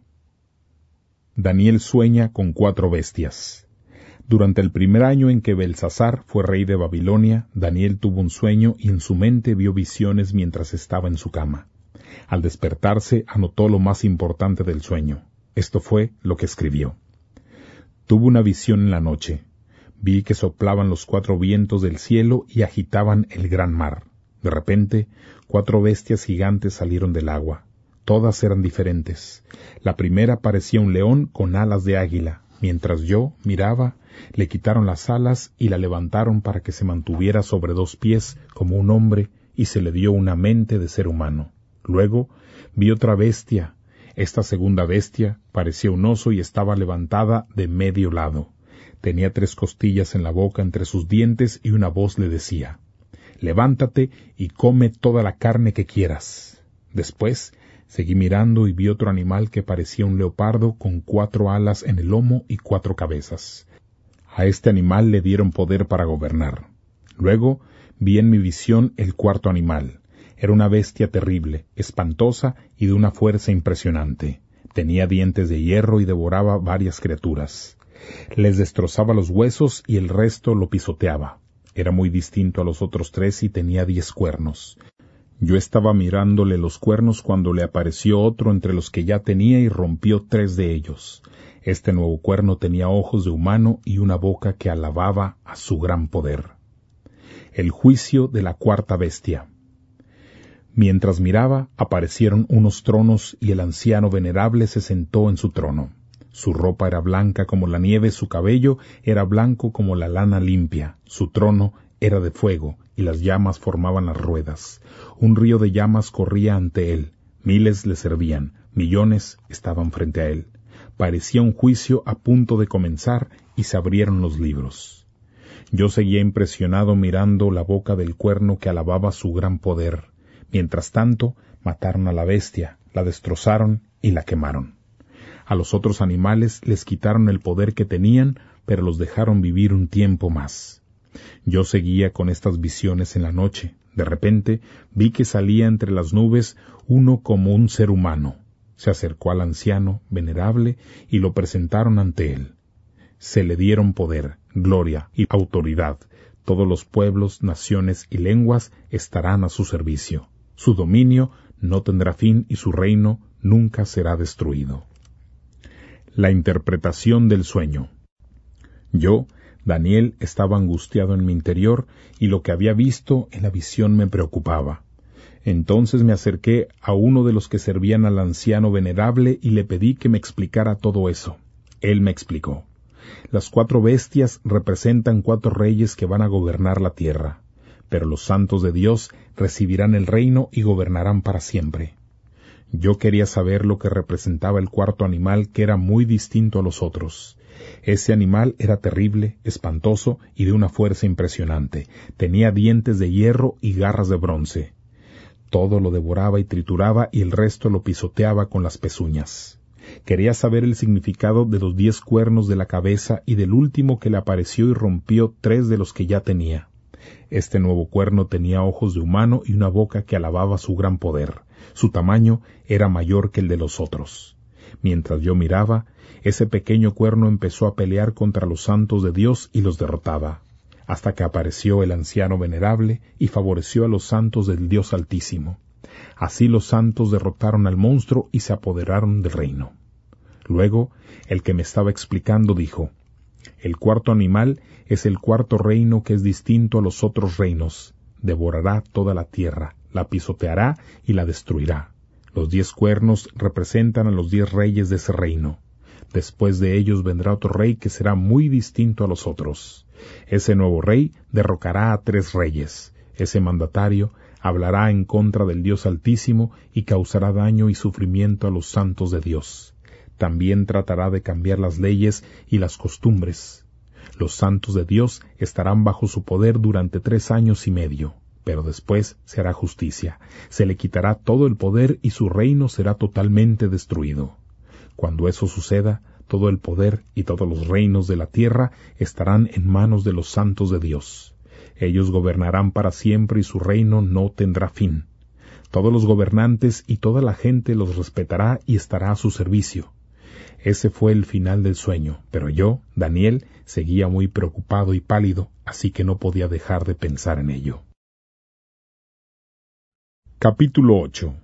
Daniel sueña con 4 bestias. Durante el primer año en que Belsasar fue rey de Babilonia, Daniel tuvo un sueño y en su mente vio visiones mientras estaba en su cama. Al despertarse, anotó lo más importante del sueño. Esto fue lo que escribió. Tuve una visión en la noche. Vi que soplaban los 4 vientos del cielo y agitaban el gran mar. De repente, 4 bestias gigantes salieron del agua. Todas eran diferentes. La primera parecía un león con alas de águila. Mientras yo miraba, le quitaron las alas y la levantaron para que se mantuviera sobre 2 pies como un hombre y se le dio una mente de ser humano. Luego vi otra bestia. Esta segunda bestia parecía un oso y estaba levantada de medio lado. Tenía 3 costillas en la boca entre sus dientes y una voz le decía: «Levántate y come toda la carne que quieras». Después seguí mirando y vi otro animal que parecía un leopardo con 4 alas en el lomo y 4 cabezas. A este animal le dieron poder para gobernar. Luego vi en mi visión el 4º animal. Era una bestia terrible, espantosa y de una fuerza impresionante. Tenía dientes de hierro y devoraba varias criaturas. Les destrozaba los huesos y el resto lo pisoteaba. Era muy distinto a los otros 3 y tenía 10 cuernos. Yo estaba mirándole los cuernos cuando le apareció otro entre los que ya tenía y rompió 3 de ellos. Este nuevo cuerno tenía ojos de humano y una boca que alababa a su gran poder. El juicio de la 4ª bestia. Mientras miraba, aparecieron unos tronos y el anciano venerable se sentó en su trono. Su ropa era blanca como la nieve, su cabello era blanco como la lana limpia, su trono era de fuego y las llamas formaban las ruedas. Un río de llamas corría ante él, miles le servían, millones estaban frente a él. Parecía un juicio a punto de comenzar y se abrieron los libros. Yo seguía impresionado mirando la boca del cuerno que alababa su gran poder. Mientras tanto, mataron a la bestia, la destrozaron y la quemaron. A los otros animales les quitaron el poder que tenían, pero los dejaron vivir un tiempo más. Yo seguía con estas visiones en la noche. De repente vi que salía entre las nubes uno como un ser humano. Se acercó al anciano venerable y lo presentaron ante él. Se le dieron poder, gloria y autoridad. Todos los pueblos, naciones y lenguas estarán a su servicio. Su dominio no tendrá fin y su reino nunca será destruido. La interpretación del sueño. Yo, Daniel, estaba angustiado en mi interior y lo que había visto en la visión me preocupaba. Entonces me acerqué a uno de los que servían al anciano venerable y le pedí que me explicara todo eso. Él me explicó. Las 4 bestias representan 4 reyes que van a gobernar la tierra, pero los santos de Dios recibirán el reino y gobernarán para siempre. Yo quería saber lo que representaba el 4.º animal, que era muy distinto a los otros. Ese animal era terrible, espantoso y de una fuerza impresionante. Tenía dientes de hierro y garras de bronce. Todo lo devoraba y trituraba y el resto lo pisoteaba con las pezuñas. Quería saber el significado de los 10 cuernos de la cabeza y del último que le apareció y rompió 3 de los que ya tenía. Este nuevo cuerno tenía ojos de humano y una boca que alababa su gran poder. Su tamaño era mayor que el de los otros. Mientras yo miraba, ese pequeño cuerno empezó a pelear contra los santos de Dios y los derrotaba, hasta que apareció el anciano venerable y favoreció a los santos del Dios Altísimo. Así los santos derrotaron al monstruo y se apoderaron del reino. Luego, el que me estaba explicando dijo: el 4.º animal es el 4.º reino, que es distinto a los otros reinos. Devorará toda la tierra, la pisoteará y la destruirá. Los 10 cuernos representan a los 10 reyes de ese reino. Después de ellos vendrá otro rey que será muy distinto a los otros. Ese nuevo rey derrocará a 3 reyes. Ese mandatario hablará en contra del Dios Altísimo y causará daño y sufrimiento a los santos de Dios. También tratará de cambiar las leyes y las costumbres. Los santos de Dios estarán bajo su poder durante 3 años y medio, pero después se hará justicia. Se le quitará todo el poder y su reino será totalmente destruido. Cuando eso suceda, todo el poder y todos los reinos de la tierra estarán en manos de los santos de Dios. Ellos gobernarán para siempre y su reino no tendrá fin. Todos los gobernantes y toda la gente los respetará y estará a su servicio. Ese fue el final del sueño, pero yo, Daniel, seguía muy preocupado y pálido, así que no podía dejar de pensar en ello. Capítulo 8.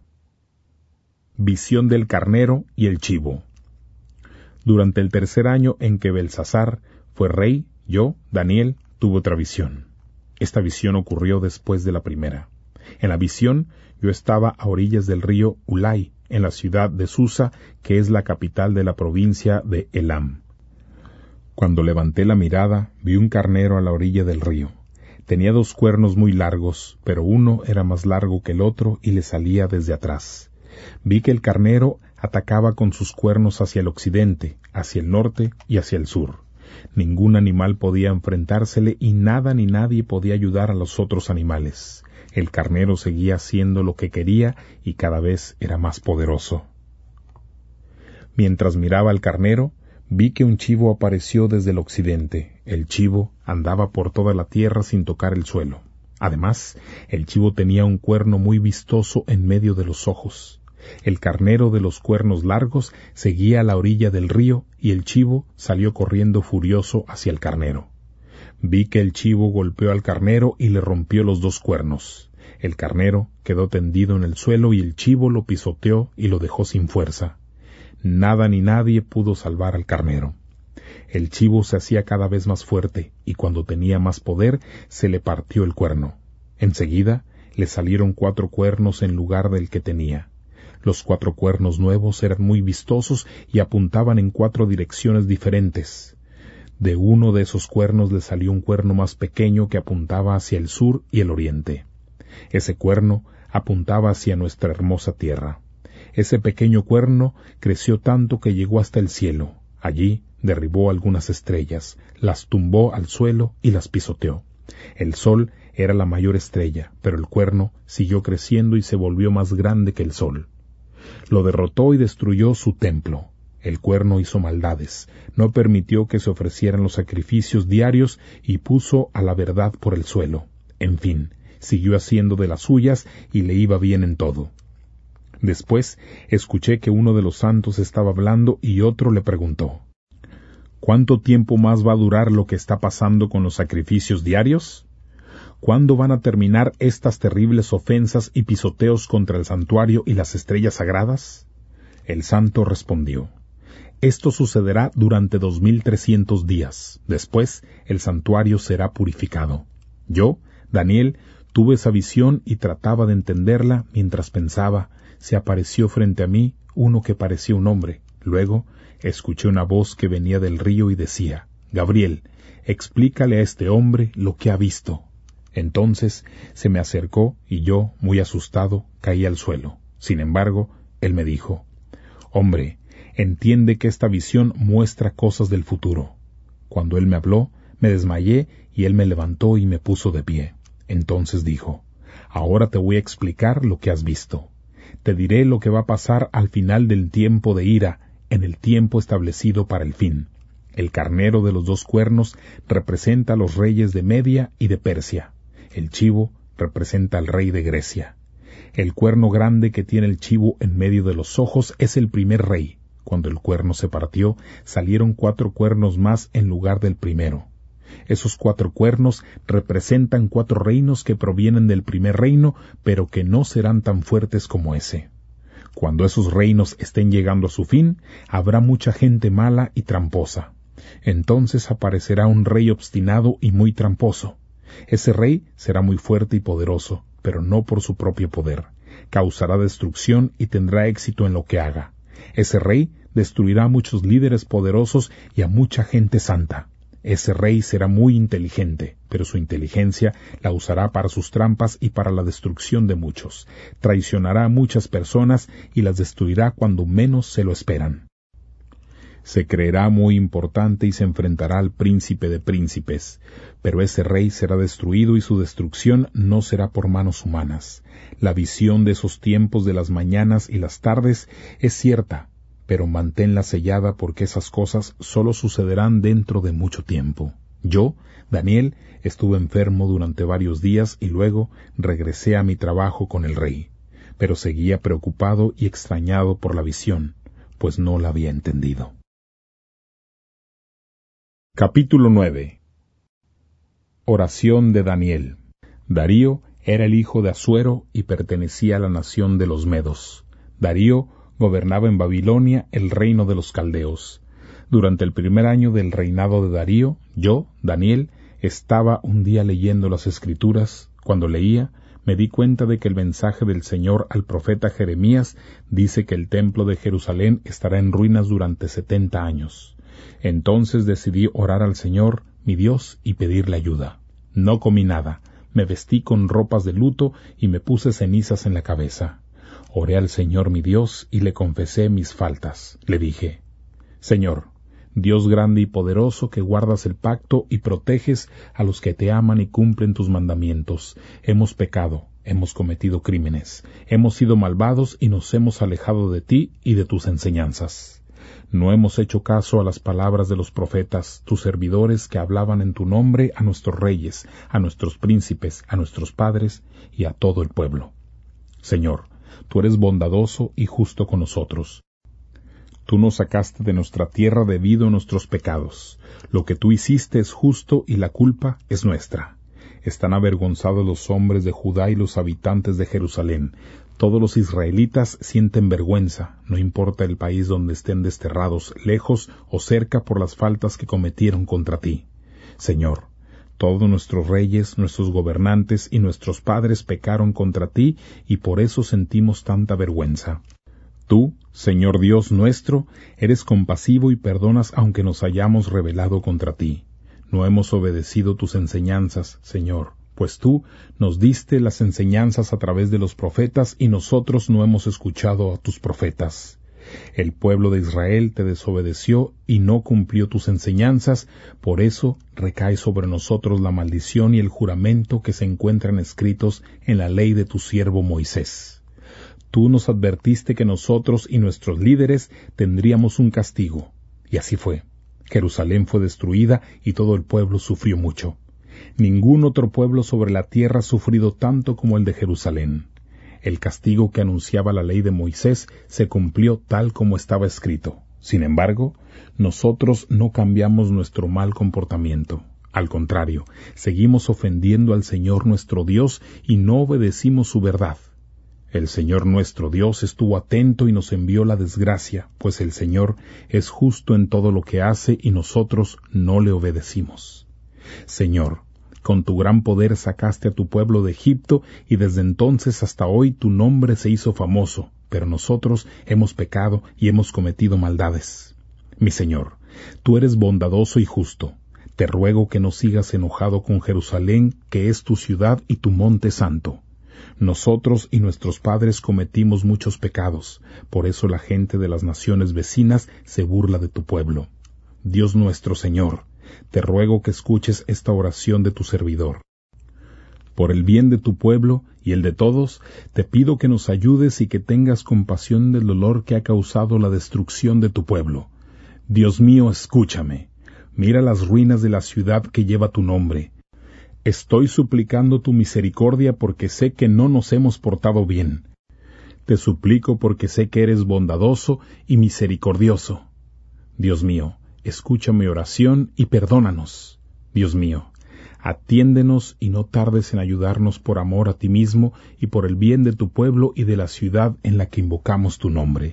Visión del carnero y el chivo. Durante el 3.er año en que Belsasar fue rey, yo, Daniel, tuve otra visión. Esta visión ocurrió después de la primera. En la visión, yo estaba a orillas del río Ulai, en la ciudad de Susa, que es la capital de la provincia de Elam. Cuando levanté la mirada, vi un carnero a la orilla del río. Tenía 2 cuernos muy largos, pero uno era más largo que el otro y le salía desde atrás. Vi que el carnero atacaba con sus cuernos hacia el occidente, hacia el norte y hacia el sur. Ningún animal podía enfrentársele y nada ni nadie podía ayudar a los otros animales. El carnero seguía haciendo lo que quería y cada vez era más poderoso. Mientras miraba al carnero, vi que un chivo apareció desde el occidente. El chivo andaba por toda la tierra sin tocar el suelo. Además, el chivo tenía un cuerno muy vistoso en medio de los ojos. El carnero de los cuernos largos seguía a la orilla del río y el chivo salió corriendo furioso hacia el carnero. Vi que el chivo golpeó al carnero y le rompió los 2 cuernos. El carnero quedó tendido en el suelo y el chivo lo pisoteó y lo dejó sin fuerza. Nada ni nadie pudo salvar al carnero. El chivo se hacía cada vez más fuerte y cuando tenía más poder se le partió el cuerno. Enseguida le salieron 4 cuernos en lugar del que tenía. Los 4 cuernos nuevos eran muy vistosos y apuntaban en 4 direcciones diferentes. De uno de esos cuernos le salió un cuerno más pequeño que apuntaba hacia el sur y el oriente. Ese cuerno apuntaba hacia nuestra hermosa tierra. Ese pequeño cuerno creció tanto que llegó hasta el cielo. Allí derribó algunas estrellas, las tumbó al suelo y las pisoteó. El sol era la mayor estrella, pero el cuerno siguió creciendo y se volvió más grande que el sol. Lo derrotó y destruyó su templo. El cuerno hizo maldades, no permitió que se ofrecieran los sacrificios diarios y puso a la verdad por el suelo. En fin, siguió haciendo de las suyas y le iba bien en todo. Después escuché que uno de los santos estaba hablando y otro le preguntó: ¿Cuánto tiempo más va a durar lo que está pasando con los sacrificios diarios? ¿Cuándo van a terminar estas terribles ofensas y pisoteos contra el santuario y las estrellas sagradas? El santo respondió: Esto sucederá durante 2300 días. Después, el santuario será purificado. Yo, Daniel, tuve esa visión y trataba de entenderla mientras pensaba. Se apareció frente a mí uno que parecía un hombre. Luego, escuché una voz que venía del río y decía: Gabriel, explícale a este hombre lo que ha visto. Entonces se me acercó y yo, muy asustado, caí al suelo. Sin embargo, él me dijo: Hombre, entiende que esta visión muestra cosas del futuro. Cuando él me habló, me desmayé y él me levantó y me puso de pie. Entonces dijo: Ahora te voy a explicar lo que has visto. Te diré lo que va a pasar al final del tiempo de ira, en el tiempo establecido para el fin. El carnero de los 2 cuernos representa a los reyes de Media y de Persia. El chivo representa al rey de Grecia. El cuerno grande que tiene el chivo en medio de los ojos es el primer rey. Cuando el cuerno se partió, salieron 4 cuernos más en lugar del primero. Esos 4 cuernos representan 4 reinos que provienen del primer reino, pero que no serán tan fuertes como ese. Cuando esos reinos estén llegando a su fin, habrá mucha gente mala y tramposa. Entonces aparecerá un rey obstinado y muy tramposo. Ese rey será muy fuerte y poderoso, pero no por su propio poder. Causará destrucción y tendrá éxito en lo que haga. Ese rey destruirá a muchos líderes poderosos y a mucha gente santa. Ese rey será muy inteligente, pero su inteligencia la usará para sus trampas y para la destrucción de muchos. Traicionará a muchas personas y las destruirá cuando menos se lo esperan. Se creerá muy importante y se enfrentará al príncipe de príncipes, pero ese rey será destruido y su destrucción no será por manos humanas. La visión de esos tiempos de las mañanas y las tardes es cierta, pero manténla sellada porque esas cosas solo sucederán dentro de mucho tiempo. Yo, Daniel, estuve enfermo durante varios días y luego regresé a mi trabajo con el rey, pero seguía preocupado y extrañado por la visión, pues no la había entendido. Capítulo 9. Oración de Daniel. Darío era el hijo de Asuero y pertenecía a la nación de los Medos. Darío gobernaba en Babilonia, el reino de los caldeos. Durante el primer año del reinado de Darío, yo, Daniel, estaba un día leyendo las Escrituras. Cuando leía, me di cuenta de que el mensaje del Señor al profeta Jeremías dice que el templo de Jerusalén estará en ruinas durante 70 años. Entonces decidí orar al Señor, mi Dios, y pedirle ayuda. No comí nada, me vestí con ropas de luto y me puse cenizas en la cabeza. Oré al Señor mi Dios y le confesé mis faltas. Le dije: Señor, Dios grande y poderoso, que guardas el pacto y proteges a los que te aman y cumplen tus mandamientos, hemos pecado, hemos cometido crímenes, hemos sido malvados y nos hemos alejado de ti y de tus enseñanzas. No hemos hecho caso a las palabras de los profetas, tus servidores, que hablaban en tu nombre a nuestros reyes, a nuestros príncipes, a nuestros padres y a todo el pueblo. Señor, tú eres bondadoso y justo con nosotros. Tú nos sacaste de nuestra tierra debido a nuestros pecados. Lo que tú hiciste es justo y la culpa es nuestra. Están avergonzados los hombres de Judá y los habitantes de Jerusalén. Todos los israelitas sienten vergüenza, no importa el país donde estén desterrados, lejos o cerca, por las faltas que cometieron contra ti. Señor, todos nuestros reyes, nuestros gobernantes y nuestros padres pecaron contra ti y por eso sentimos tanta vergüenza. Tú, Señor Dios nuestro, eres compasivo y perdonas aunque nos hayamos rebelado contra ti. No hemos obedecido tus enseñanzas, Señor, pues tú nos diste las enseñanzas a través de los profetas y nosotros no hemos escuchado a tus profetas. El pueblo de Israel te desobedeció y no cumplió tus enseñanzas, por eso recae sobre nosotros la maldición y el juramento que se encuentran escritos en la ley de tu siervo Moisés. Tú nos advertiste que nosotros y nuestros líderes tendríamos un castigo, y así fue. Jerusalén fue destruida y todo el pueblo sufrió mucho. Ningún otro pueblo sobre la tierra ha sufrido tanto como el de Jerusalén. El castigo que anunciaba la ley de Moisés se cumplió tal como estaba escrito. Sin embargo, nosotros no cambiamos nuestro mal comportamiento. Al contrario, seguimos ofendiendo al Señor nuestro Dios y no obedecimos su verdad. El Señor nuestro Dios estuvo atento y nos envió la desgracia, pues el Señor es justo en todo lo que hace y nosotros no le obedecimos. Señor, con tu gran poder sacaste a tu pueblo de Egipto y desde entonces hasta hoy tu nombre se hizo famoso, pero nosotros hemos pecado y hemos cometido maldades. Mi Señor, tú eres bondadoso y justo. Te ruego que no sigas enojado con Jerusalén, que es tu ciudad y tu monte santo. Nosotros y nuestros padres cometimos muchos pecados, por eso la gente de las naciones vecinas se burla de tu pueblo. Dios nuestro Señor, te ruego que escuches esta oración de tu servidor. Por el bien de tu pueblo y el de todos, te pido que nos ayudes y que tengas compasión del dolor que ha causado la destrucción de tu pueblo. Dios mío, escúchame. Mira las ruinas de la ciudad que lleva tu nombre. Estoy suplicando tu misericordia porque sé que no nos hemos portado bien. Te suplico porque sé que eres bondadoso y misericordioso. Dios mío, escucha mi oración y perdónanos. Dios mío, atiéndenos y no tardes en ayudarnos por amor a ti mismo y por el bien de tu pueblo y de la ciudad en la que invocamos tu nombre.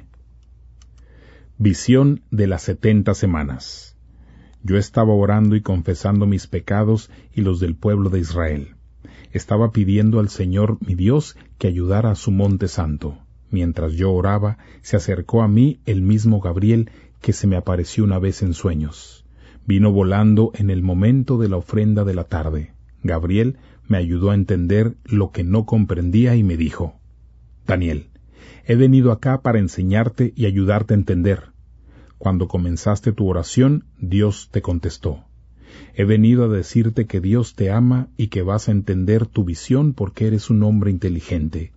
Visión de las 70 semanas. Yo estaba orando y confesando mis pecados y los del pueblo de Israel. Estaba pidiendo al Señor mi Dios que ayudara a su monte santo. Mientras yo oraba, se acercó a mí el mismo Gabriel que se me apareció una vez en sueños. Vino volando en el momento de la ofrenda de la tarde. Gabriel me ayudó a entender lo que no comprendía y me dijo: Daniel, he venido acá para enseñarte y ayudarte a entender. Cuando comenzaste tu oración, Dios te contestó. He venido a decirte que Dios te ama y que vas a entender tu visión porque eres un hombre inteligente.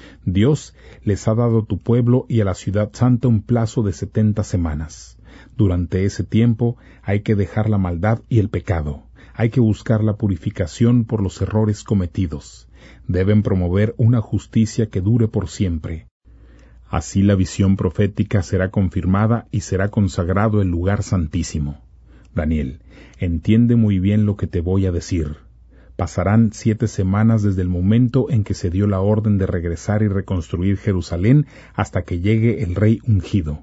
Dios les ha dado a tu pueblo y a la ciudad santa un plazo de 70 semanas. Durante ese tiempo hay que dejar la maldad y el pecado. Hay que buscar la purificación por los errores cometidos. Deben promover una justicia que dure por siempre. Así la visión profética será confirmada y será consagrado el lugar santísimo. Daniel, entiende muy bien lo que te voy a decir. Pasarán 7 semanas desde el momento en que se dio la orden de regresar y reconstruir Jerusalén hasta que llegue el rey ungido.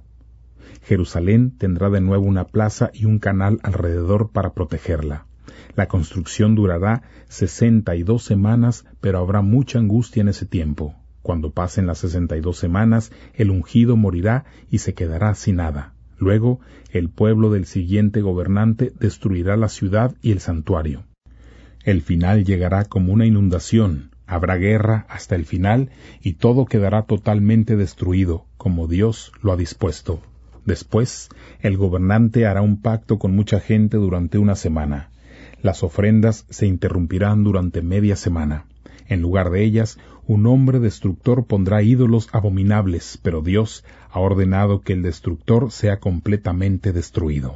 Jerusalén tendrá de nuevo una plaza y un canal alrededor para protegerla. La construcción durará 62 semanas, pero habrá mucha angustia en ese tiempo. Cuando pasen las 62 semanas, el ungido morirá y se quedará sin nada. Luego, el pueblo del siguiente gobernante destruirá la ciudad y el santuario. El final llegará como una inundación, habrá guerra hasta el final y todo quedará totalmente destruido, como Dios lo ha dispuesto. Después, el gobernante hará un pacto con mucha gente durante una semana. Las ofrendas se interrumpirán durante media semana. En lugar de ellas, un hombre destructor pondrá ídolos abominables, pero Dios ha ordenado que el destructor sea completamente destruido.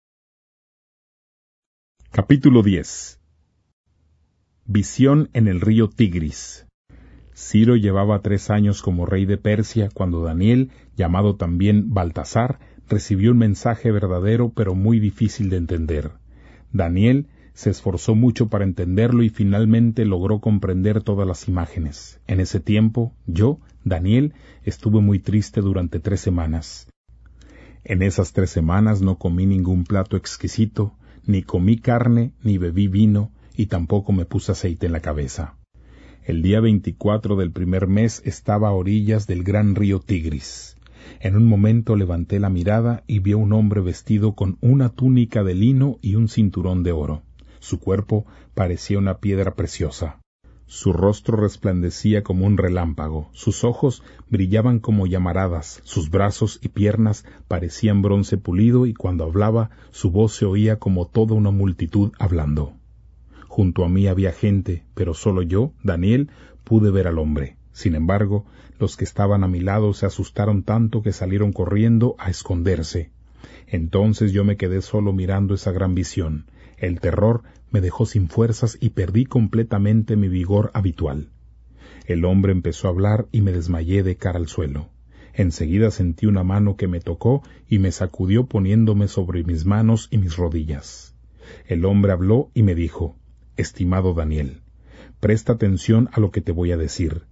Capítulo 10. Visión en el río Tigris. Ciro llevaba 3 años como rey de Persia cuando Daniel, llamado también Baltasar, recibió un mensaje verdadero pero muy difícil de entender. Daniel se esforzó mucho para entenderlo y finalmente logró comprender todas las imágenes. En ese tiempo, yo, Daniel, estuve muy triste durante 3 semanas. En esas 3 semanas no comí ningún plato exquisito, ni comí carne, ni bebí vino, y tampoco me puse aceite en la cabeza. El día 24 del primer mes estaba a orillas del gran río Tigris. En un momento levanté la mirada y vi a un hombre vestido con una túnica de lino y un cinturón de oro. Su cuerpo parecía una piedra preciosa. Su rostro resplandecía como un relámpago, sus ojos brillaban como llamaradas, sus brazos y piernas parecían bronce pulido y cuando hablaba su voz se oía como toda una multitud hablando. Junto a mí había gente, pero solo yo, Daniel, pude ver al hombre. Sin embargo, los que estaban a mi lado se asustaron tanto que salieron corriendo a esconderse. Entonces yo me quedé solo mirando esa gran visión. El terror me dejó sin fuerzas y perdí completamente mi vigor habitual. El hombre empezó a hablar y me desmayé de cara al suelo. Enseguida sentí una mano que me tocó y me sacudió poniéndome sobre mis manos y mis rodillas. El hombre habló y me dijo: «Estimado Daniel, presta atención a lo que te voy a decir.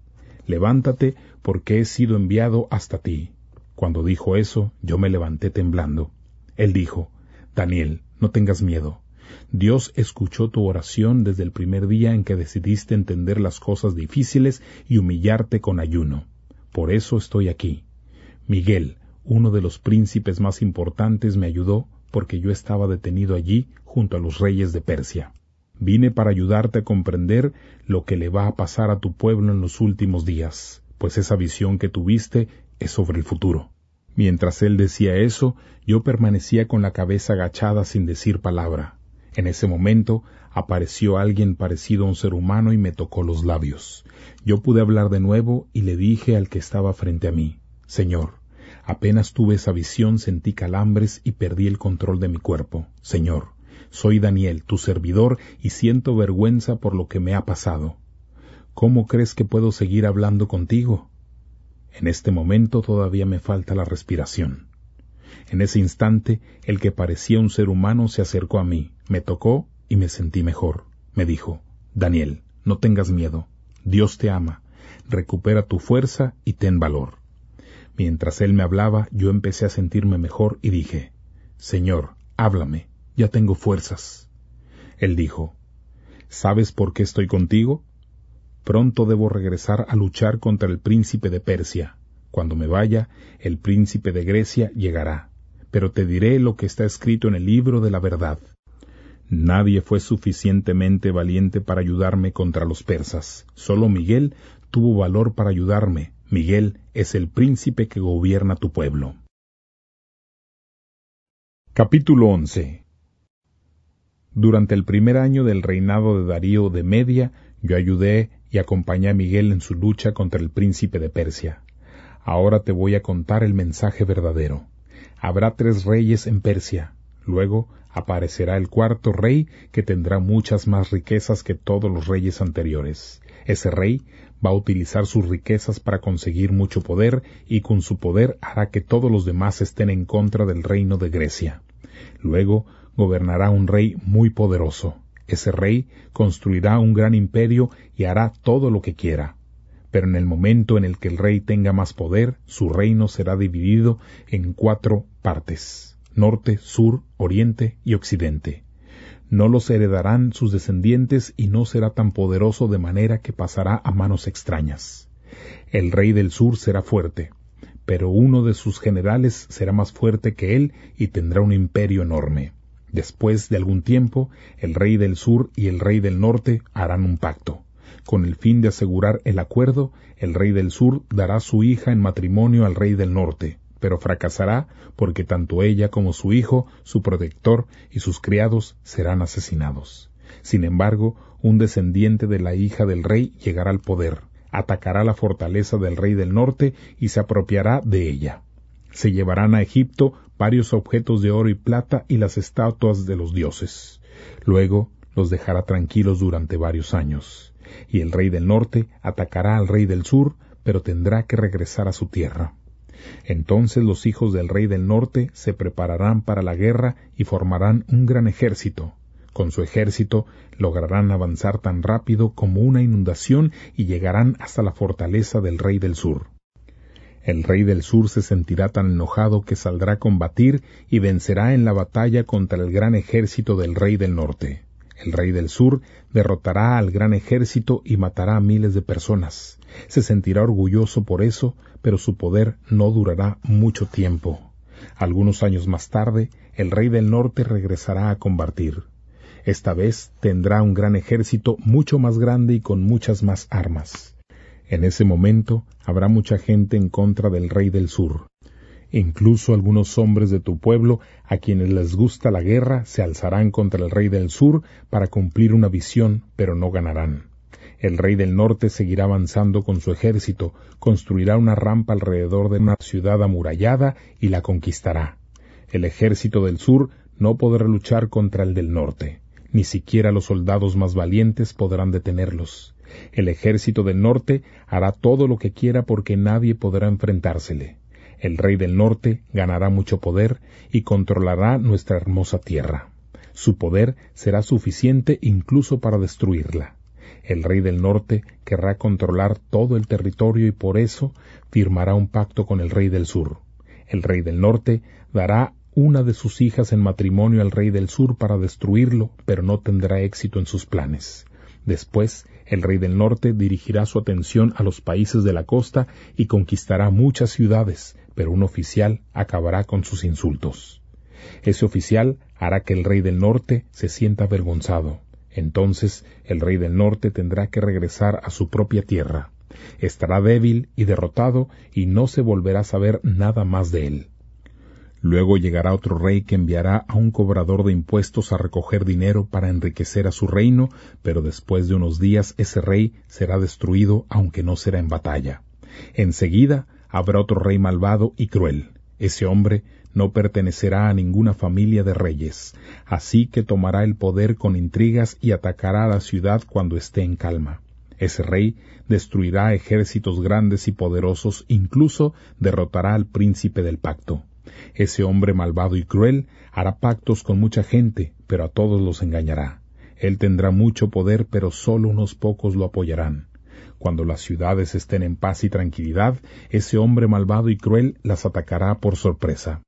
levántate, porque he sido enviado hasta ti. Cuando dijo eso, yo me levanté temblando. Él dijo, Daniel, no tengas miedo. Dios escuchó tu oración desde el primer día en que decidiste entender las cosas difíciles y humillarte con ayuno. Por eso estoy aquí. Miguel, uno de los príncipes más importantes, me ayudó porque yo estaba detenido allí junto a los reyes de Persia. Vine para ayudarte a comprender lo que le va a pasar a tu pueblo en los últimos días, pues esa visión que tuviste es sobre el futuro. Mientras él decía eso, yo permanecía con la cabeza agachada sin decir palabra. En ese momento apareció alguien parecido a un ser humano y me tocó los labios. Yo pude hablar de nuevo y le dije al que estaba frente a mí, Señor, apenas tuve esa visión sentí calambres y perdí el control de mi cuerpo. Señor, soy Daniel, tu servidor, y siento vergüenza por lo que me ha pasado. ¿Cómo crees que puedo seguir hablando contigo? En este momento todavía me falta la respiración. En ese instante, el que parecía un ser humano se acercó a mí, me tocó y me sentí mejor. Me dijo, Daniel, no tengas miedo. Dios te ama. Recupera tu fuerza y ten valor. Mientras él me hablaba, yo empecé a sentirme mejor y dije, Señor, háblame, ya tengo fuerzas. Él dijo, ¿sabes por qué estoy contigo? Pronto debo regresar a luchar contra el príncipe de Persia. Cuando me vaya, el príncipe de Grecia llegará. Pero te diré lo que está escrito en el libro de la verdad. Nadie fue suficientemente valiente para ayudarme contra los persas. Solo Miguel tuvo valor para ayudarme. Miguel es el príncipe que gobierna tu pueblo. Capítulo 11. Durante el primer año del reinado de Darío de Media, yo ayudé y acompañé a Miguel en su lucha contra el príncipe de Persia. Ahora te voy a contar el mensaje verdadero. Habrá 3 reyes en Persia. Luego aparecerá el 4º rey que tendrá muchas más riquezas que todos los reyes anteriores. Ese rey va a utilizar sus riquezas para conseguir mucho poder y con su poder hará que todos los demás estén en contra del reino de Grecia. Luego gobernará un rey muy poderoso. Ese rey construirá un gran imperio y hará todo lo que quiera. Pero en el momento en el que el rey tenga más poder, su reino será dividido en 4 partes: norte, sur, oriente y occidente. No los heredarán sus descendientes y no será tan poderoso de manera que pasará a manos extrañas. El rey del sur será fuerte, pero uno de sus generales será más fuerte que él y tendrá un imperio enorme. Después de algún tiempo, el rey del sur y el rey del norte harán un pacto. Con el fin de asegurar el acuerdo, el rey del sur dará su hija en matrimonio al rey del norte, pero fracasará porque tanto ella como su hijo, su protector y sus criados serán asesinados. Sin embargo, un descendiente de la hija del rey llegará al poder, atacará la fortaleza del rey del norte y se apropiará de ella. Se llevarán a Egipto varios objetos de oro y plata y las estatuas de los dioses. Luego los dejará tranquilos durante varios años. Y el rey del norte atacará al rey del sur, pero tendrá que regresar a su tierra. Entonces los hijos del rey del norte se prepararán para la guerra y formarán un gran ejército. Con su ejército lograrán avanzar tan rápido como una inundación y llegarán hasta la fortaleza del rey del sur. El rey del sur se sentirá tan enojado que saldrá a combatir y vencerá en la batalla contra el gran ejército del rey del norte. El rey del sur derrotará al gran ejército y matará a miles de personas. Se sentirá orgulloso por eso, pero su poder no durará mucho tiempo. Algunos años más tarde, el rey del norte regresará a combatir. Esta vez tendrá un gran ejército mucho más grande y con muchas más armas. En ese momento habrá mucha gente en contra del rey del sur. Incluso algunos hombres de tu pueblo, a quienes les gusta la guerra, se alzarán contra el rey del sur para cumplir una visión, pero no ganarán. El rey del norte seguirá avanzando con su ejército, construirá una rampa alrededor de una ciudad amurallada y la conquistará. El ejército del sur no podrá luchar contra el del norte. Ni siquiera los soldados más valientes podrán detenerlos. El ejército del norte hará todo lo que quiera porque nadie podrá enfrentársele. El rey del norte ganará mucho poder y controlará nuestra hermosa tierra. Su poder será suficiente incluso para destruirla. El rey del norte querrá controlar todo el territorio y por eso firmará un pacto con el rey del sur. El rey del norte dará una de sus hijas en matrimonio al rey del sur para destruirlo, pero no tendrá éxito en sus planes. Después, el rey del norte dirigirá su atención a los países de la costa y conquistará muchas ciudades, pero un oficial acabará con sus insultos. Ese oficial hará que el rey del norte se sienta avergonzado. Entonces, el rey del norte tendrá que regresar a su propia tierra. Estará débil y derrotado y no se volverá a saber nada más de él. Luego llegará otro rey que enviará a un cobrador de impuestos a recoger dinero para enriquecer a su reino, pero después de unos días ese rey será destruido, aunque no será en batalla. Enseguida habrá otro rey malvado y cruel. Ese hombre no pertenecerá a ninguna familia de reyes, así que tomará el poder con intrigas y atacará a la ciudad cuando esté en calma. Ese rey destruirá ejércitos grandes y poderosos, incluso derrotará al príncipe del pacto. Ese hombre malvado y cruel hará pactos con mucha gente, pero a todos los engañará. Él tendrá mucho poder, pero solo unos pocos lo apoyarán. Cuando las ciudades estén en paz y tranquilidad, ese hombre malvado y cruel las atacará por sorpresa.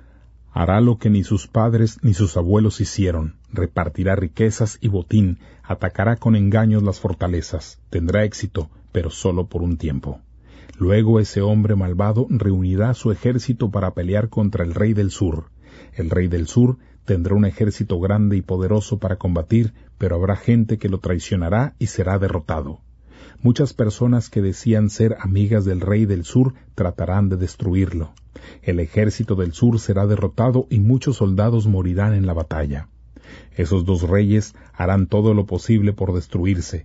Hará lo que ni sus padres ni sus abuelos hicieron, repartirá riquezas y botín, atacará con engaños las fortalezas, tendrá éxito, pero solo por un tiempo. Luego ese hombre malvado reunirá su ejército para pelear contra el rey del sur. El rey del sur tendrá un ejército grande y poderoso para combatir, pero habrá gente que lo traicionará y será derrotado. Muchas personas que decían ser amigas del rey del sur tratarán de destruirlo. El ejército del sur será derrotado y muchos soldados morirán en la batalla. Esos dos reyes harán todo lo posible por destruirse.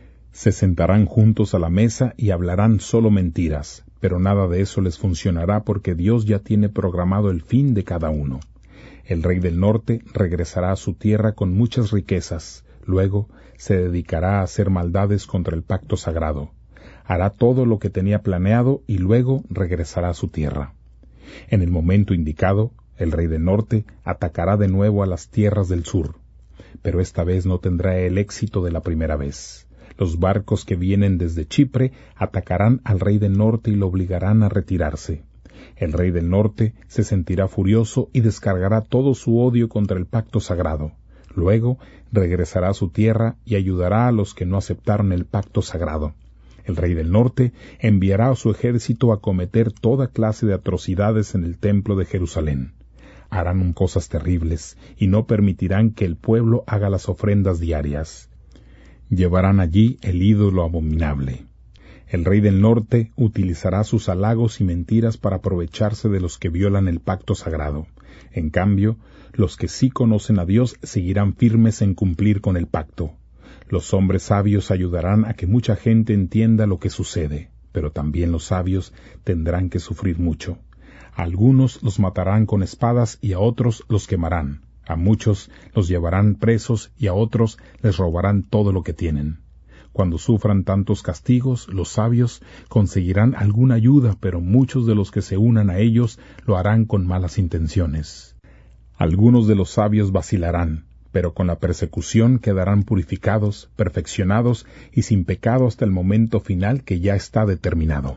Se sentarán juntos a la mesa y hablarán solo mentiras, pero nada de eso les funcionará porque Dios ya tiene programado el fin de cada uno. El rey del norte regresará a su tierra con muchas riquezas, luego se dedicará a hacer maldades contra el pacto sagrado. Hará todo lo que tenía planeado y luego regresará a su tierra. En el momento indicado, el rey del norte atacará de nuevo a las tierras del sur, pero esta vez no tendrá el éxito de la primera vez. Los barcos que vienen desde Chipre atacarán al rey del norte y lo obligarán a retirarse. El rey del norte se sentirá furioso y descargará todo su odio contra el pacto sagrado. Luego regresará a su tierra y ayudará a los que no aceptaron el pacto sagrado. El rey del norte enviará a su ejército a cometer toda clase de atrocidades en el templo de Jerusalén. Harán cosas terribles y no permitirán que el pueblo haga las ofrendas diarias. Llevarán allí el ídolo abominable. El rey del norte utilizará sus halagos y mentiras para aprovecharse de los que violan el pacto sagrado. En cambio, los que sí conocen a Dios seguirán firmes en cumplir con el pacto. Los hombres sabios ayudarán a que mucha gente entienda lo que sucede, pero también los sabios tendrán que sufrir mucho. A algunos los matarán con espadas y a otros los quemarán. A muchos los llevarán presos y a otros les robarán todo lo que tienen. Cuando sufran tantos castigos, los sabios conseguirán alguna ayuda, pero muchos de los que se unan a ellos lo harán con malas intenciones. Algunos de los sabios vacilarán, pero con la persecución quedarán purificados, perfeccionados y sin pecado hasta el momento final que ya está determinado.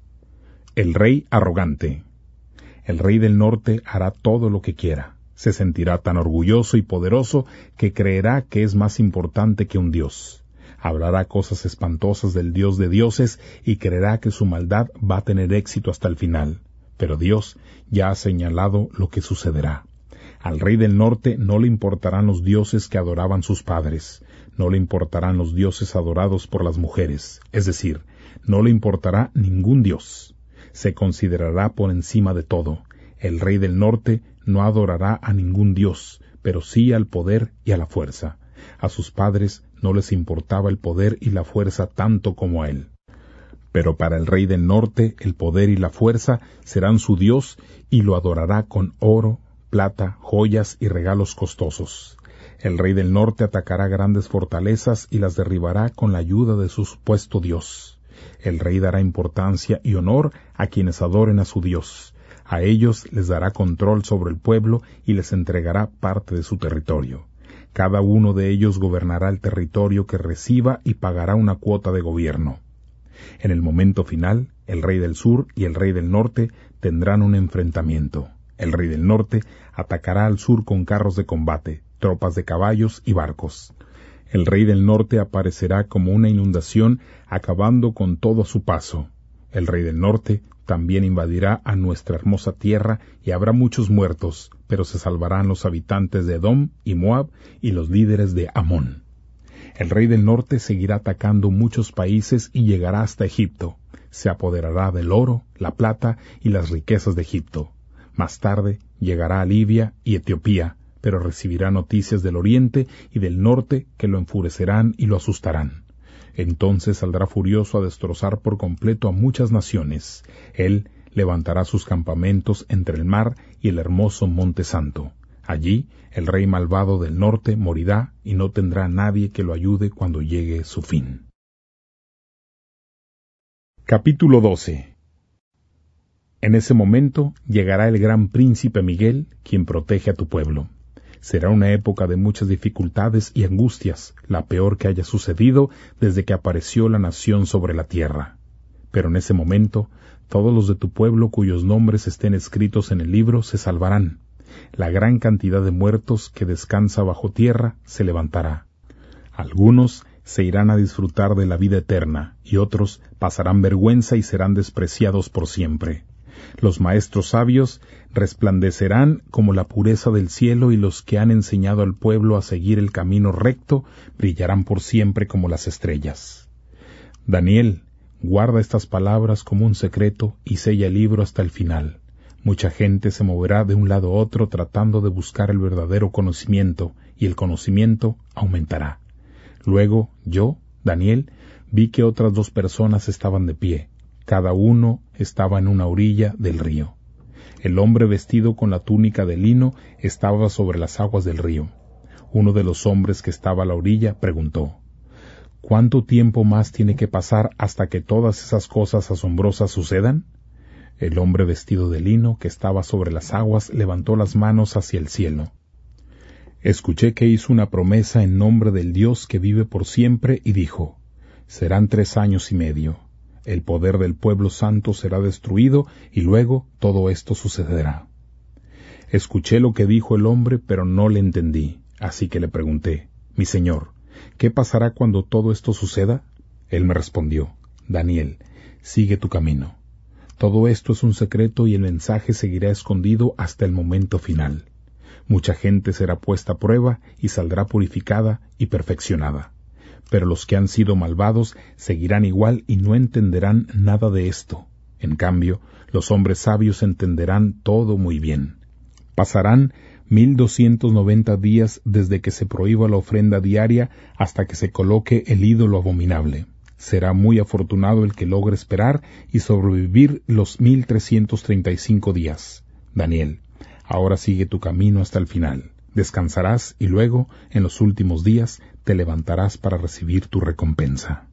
El rey arrogante. El rey del norte hará todo lo que quiera. Se sentirá tan orgulloso y poderoso que creerá que es más importante que un dios. Hablará cosas espantosas del Dios de dioses y creerá que su maldad va a tener éxito hasta el final. Pero Dios ya ha señalado lo que sucederá. Al rey del norte no le importarán los dioses que adoraban sus padres, no le importarán los dioses adorados por las mujeres, es decir, no le importará ningún dios. Se considerará por encima de todo. El rey del norte no adorará a ningún dios, pero sí al poder y a la fuerza. A sus padres no les importaba el poder y la fuerza tanto como a él. Pero para el rey del norte el poder y la fuerza serán su Dios y lo adorará con oro, plata, joyas y regalos costosos. El rey del norte atacará grandes fortalezas y las derribará con la ayuda de su supuesto Dios. El rey dará importancia y honor a quienes adoren a su Dios. A ellos les dará control sobre el pueblo y les entregará parte de su territorio. Cada uno de ellos gobernará el territorio que reciba y pagará una cuota de gobierno. En el momento final, el rey del sur y el rey del norte tendrán un enfrentamiento. El rey del norte atacará al sur con carros de combate, tropas de caballos y barcos. El rey del norte aparecerá como una inundación, acabando con todo a su paso. El rey del norte también invadirá a nuestra hermosa tierra y habrá muchos muertos, pero se salvarán los habitantes de Edom y Moab y los líderes de Amón. El rey del norte seguirá atacando muchos países y llegará hasta Egipto. Se apoderará del oro, la plata y las riquezas de Egipto. Más tarde llegará a Libia y Etiopía, pero recibirá noticias del oriente y del norte que lo enfurecerán y lo asustarán. Entonces saldrá furioso a destrozar por completo a muchas naciones. Él levantará sus campamentos entre el mar y el hermoso Monte Santo. Allí el rey malvado del norte morirá y no tendrá nadie que lo ayude cuando llegue su fin. Capítulo 12. En ese momento llegará el gran príncipe Miguel, quien protege a tu pueblo. Será una época de muchas dificultades y angustias, la peor que haya sucedido desde que apareció la nación sobre la tierra. Pero en ese momento, todos los de tu pueblo cuyos nombres estén escritos en el libro se salvarán. La gran cantidad de muertos que descansa bajo tierra se levantará. Algunos se irán a disfrutar de la vida eterna, y otros pasarán vergüenza y serán despreciados por siempre. Los maestros sabios resplandecerán como la pureza del cielo, y los que han enseñado al pueblo a seguir el camino recto brillarán por siempre como las estrellas. Daniel, guarda estas palabras como un secreto y sella el libro hasta el final. Mucha gente se moverá de un lado a otro tratando de buscar el verdadero conocimiento, y el conocimiento aumentará. Luego yo, Daniel, vi que otras 2 personas estaban de pie. Cada uno estaba en una orilla del río. El hombre vestido con la túnica de lino estaba sobre las aguas del río. Uno de los hombres que estaba a la orilla preguntó: ¿Cuánto tiempo más tiene que pasar hasta que todas esas cosas asombrosas sucedan? El hombre vestido de lino que estaba sobre las aguas levantó las manos hacia el cielo. Escuché que hizo una promesa en nombre del Dios que vive por siempre y dijo: serán 3 años y medio. El poder del pueblo santo será destruido y luego todo esto sucederá. Escuché lo que dijo el hombre, pero no le entendí, así que le pregunté: mi señor, ¿qué pasará cuando todo esto suceda? Él me respondió: Daniel, sigue tu camino. Todo esto es un secreto y el mensaje seguirá escondido hasta el momento final. Mucha gente será puesta a prueba y saldrá purificada y perfeccionada. Pero los que han sido malvados seguirán igual y no entenderán nada de esto. En cambio, los hombres sabios entenderán todo muy bien. Pasarán 1290 días desde que se prohíba la ofrenda diaria hasta que se coloque el ídolo abominable. Será muy afortunado el que logre esperar y sobrevivir los 1335 días. Daniel, ahora sigue tu camino hasta el final. Descansarás y luego, en los últimos días, te levantarás para recibir tu recompensa.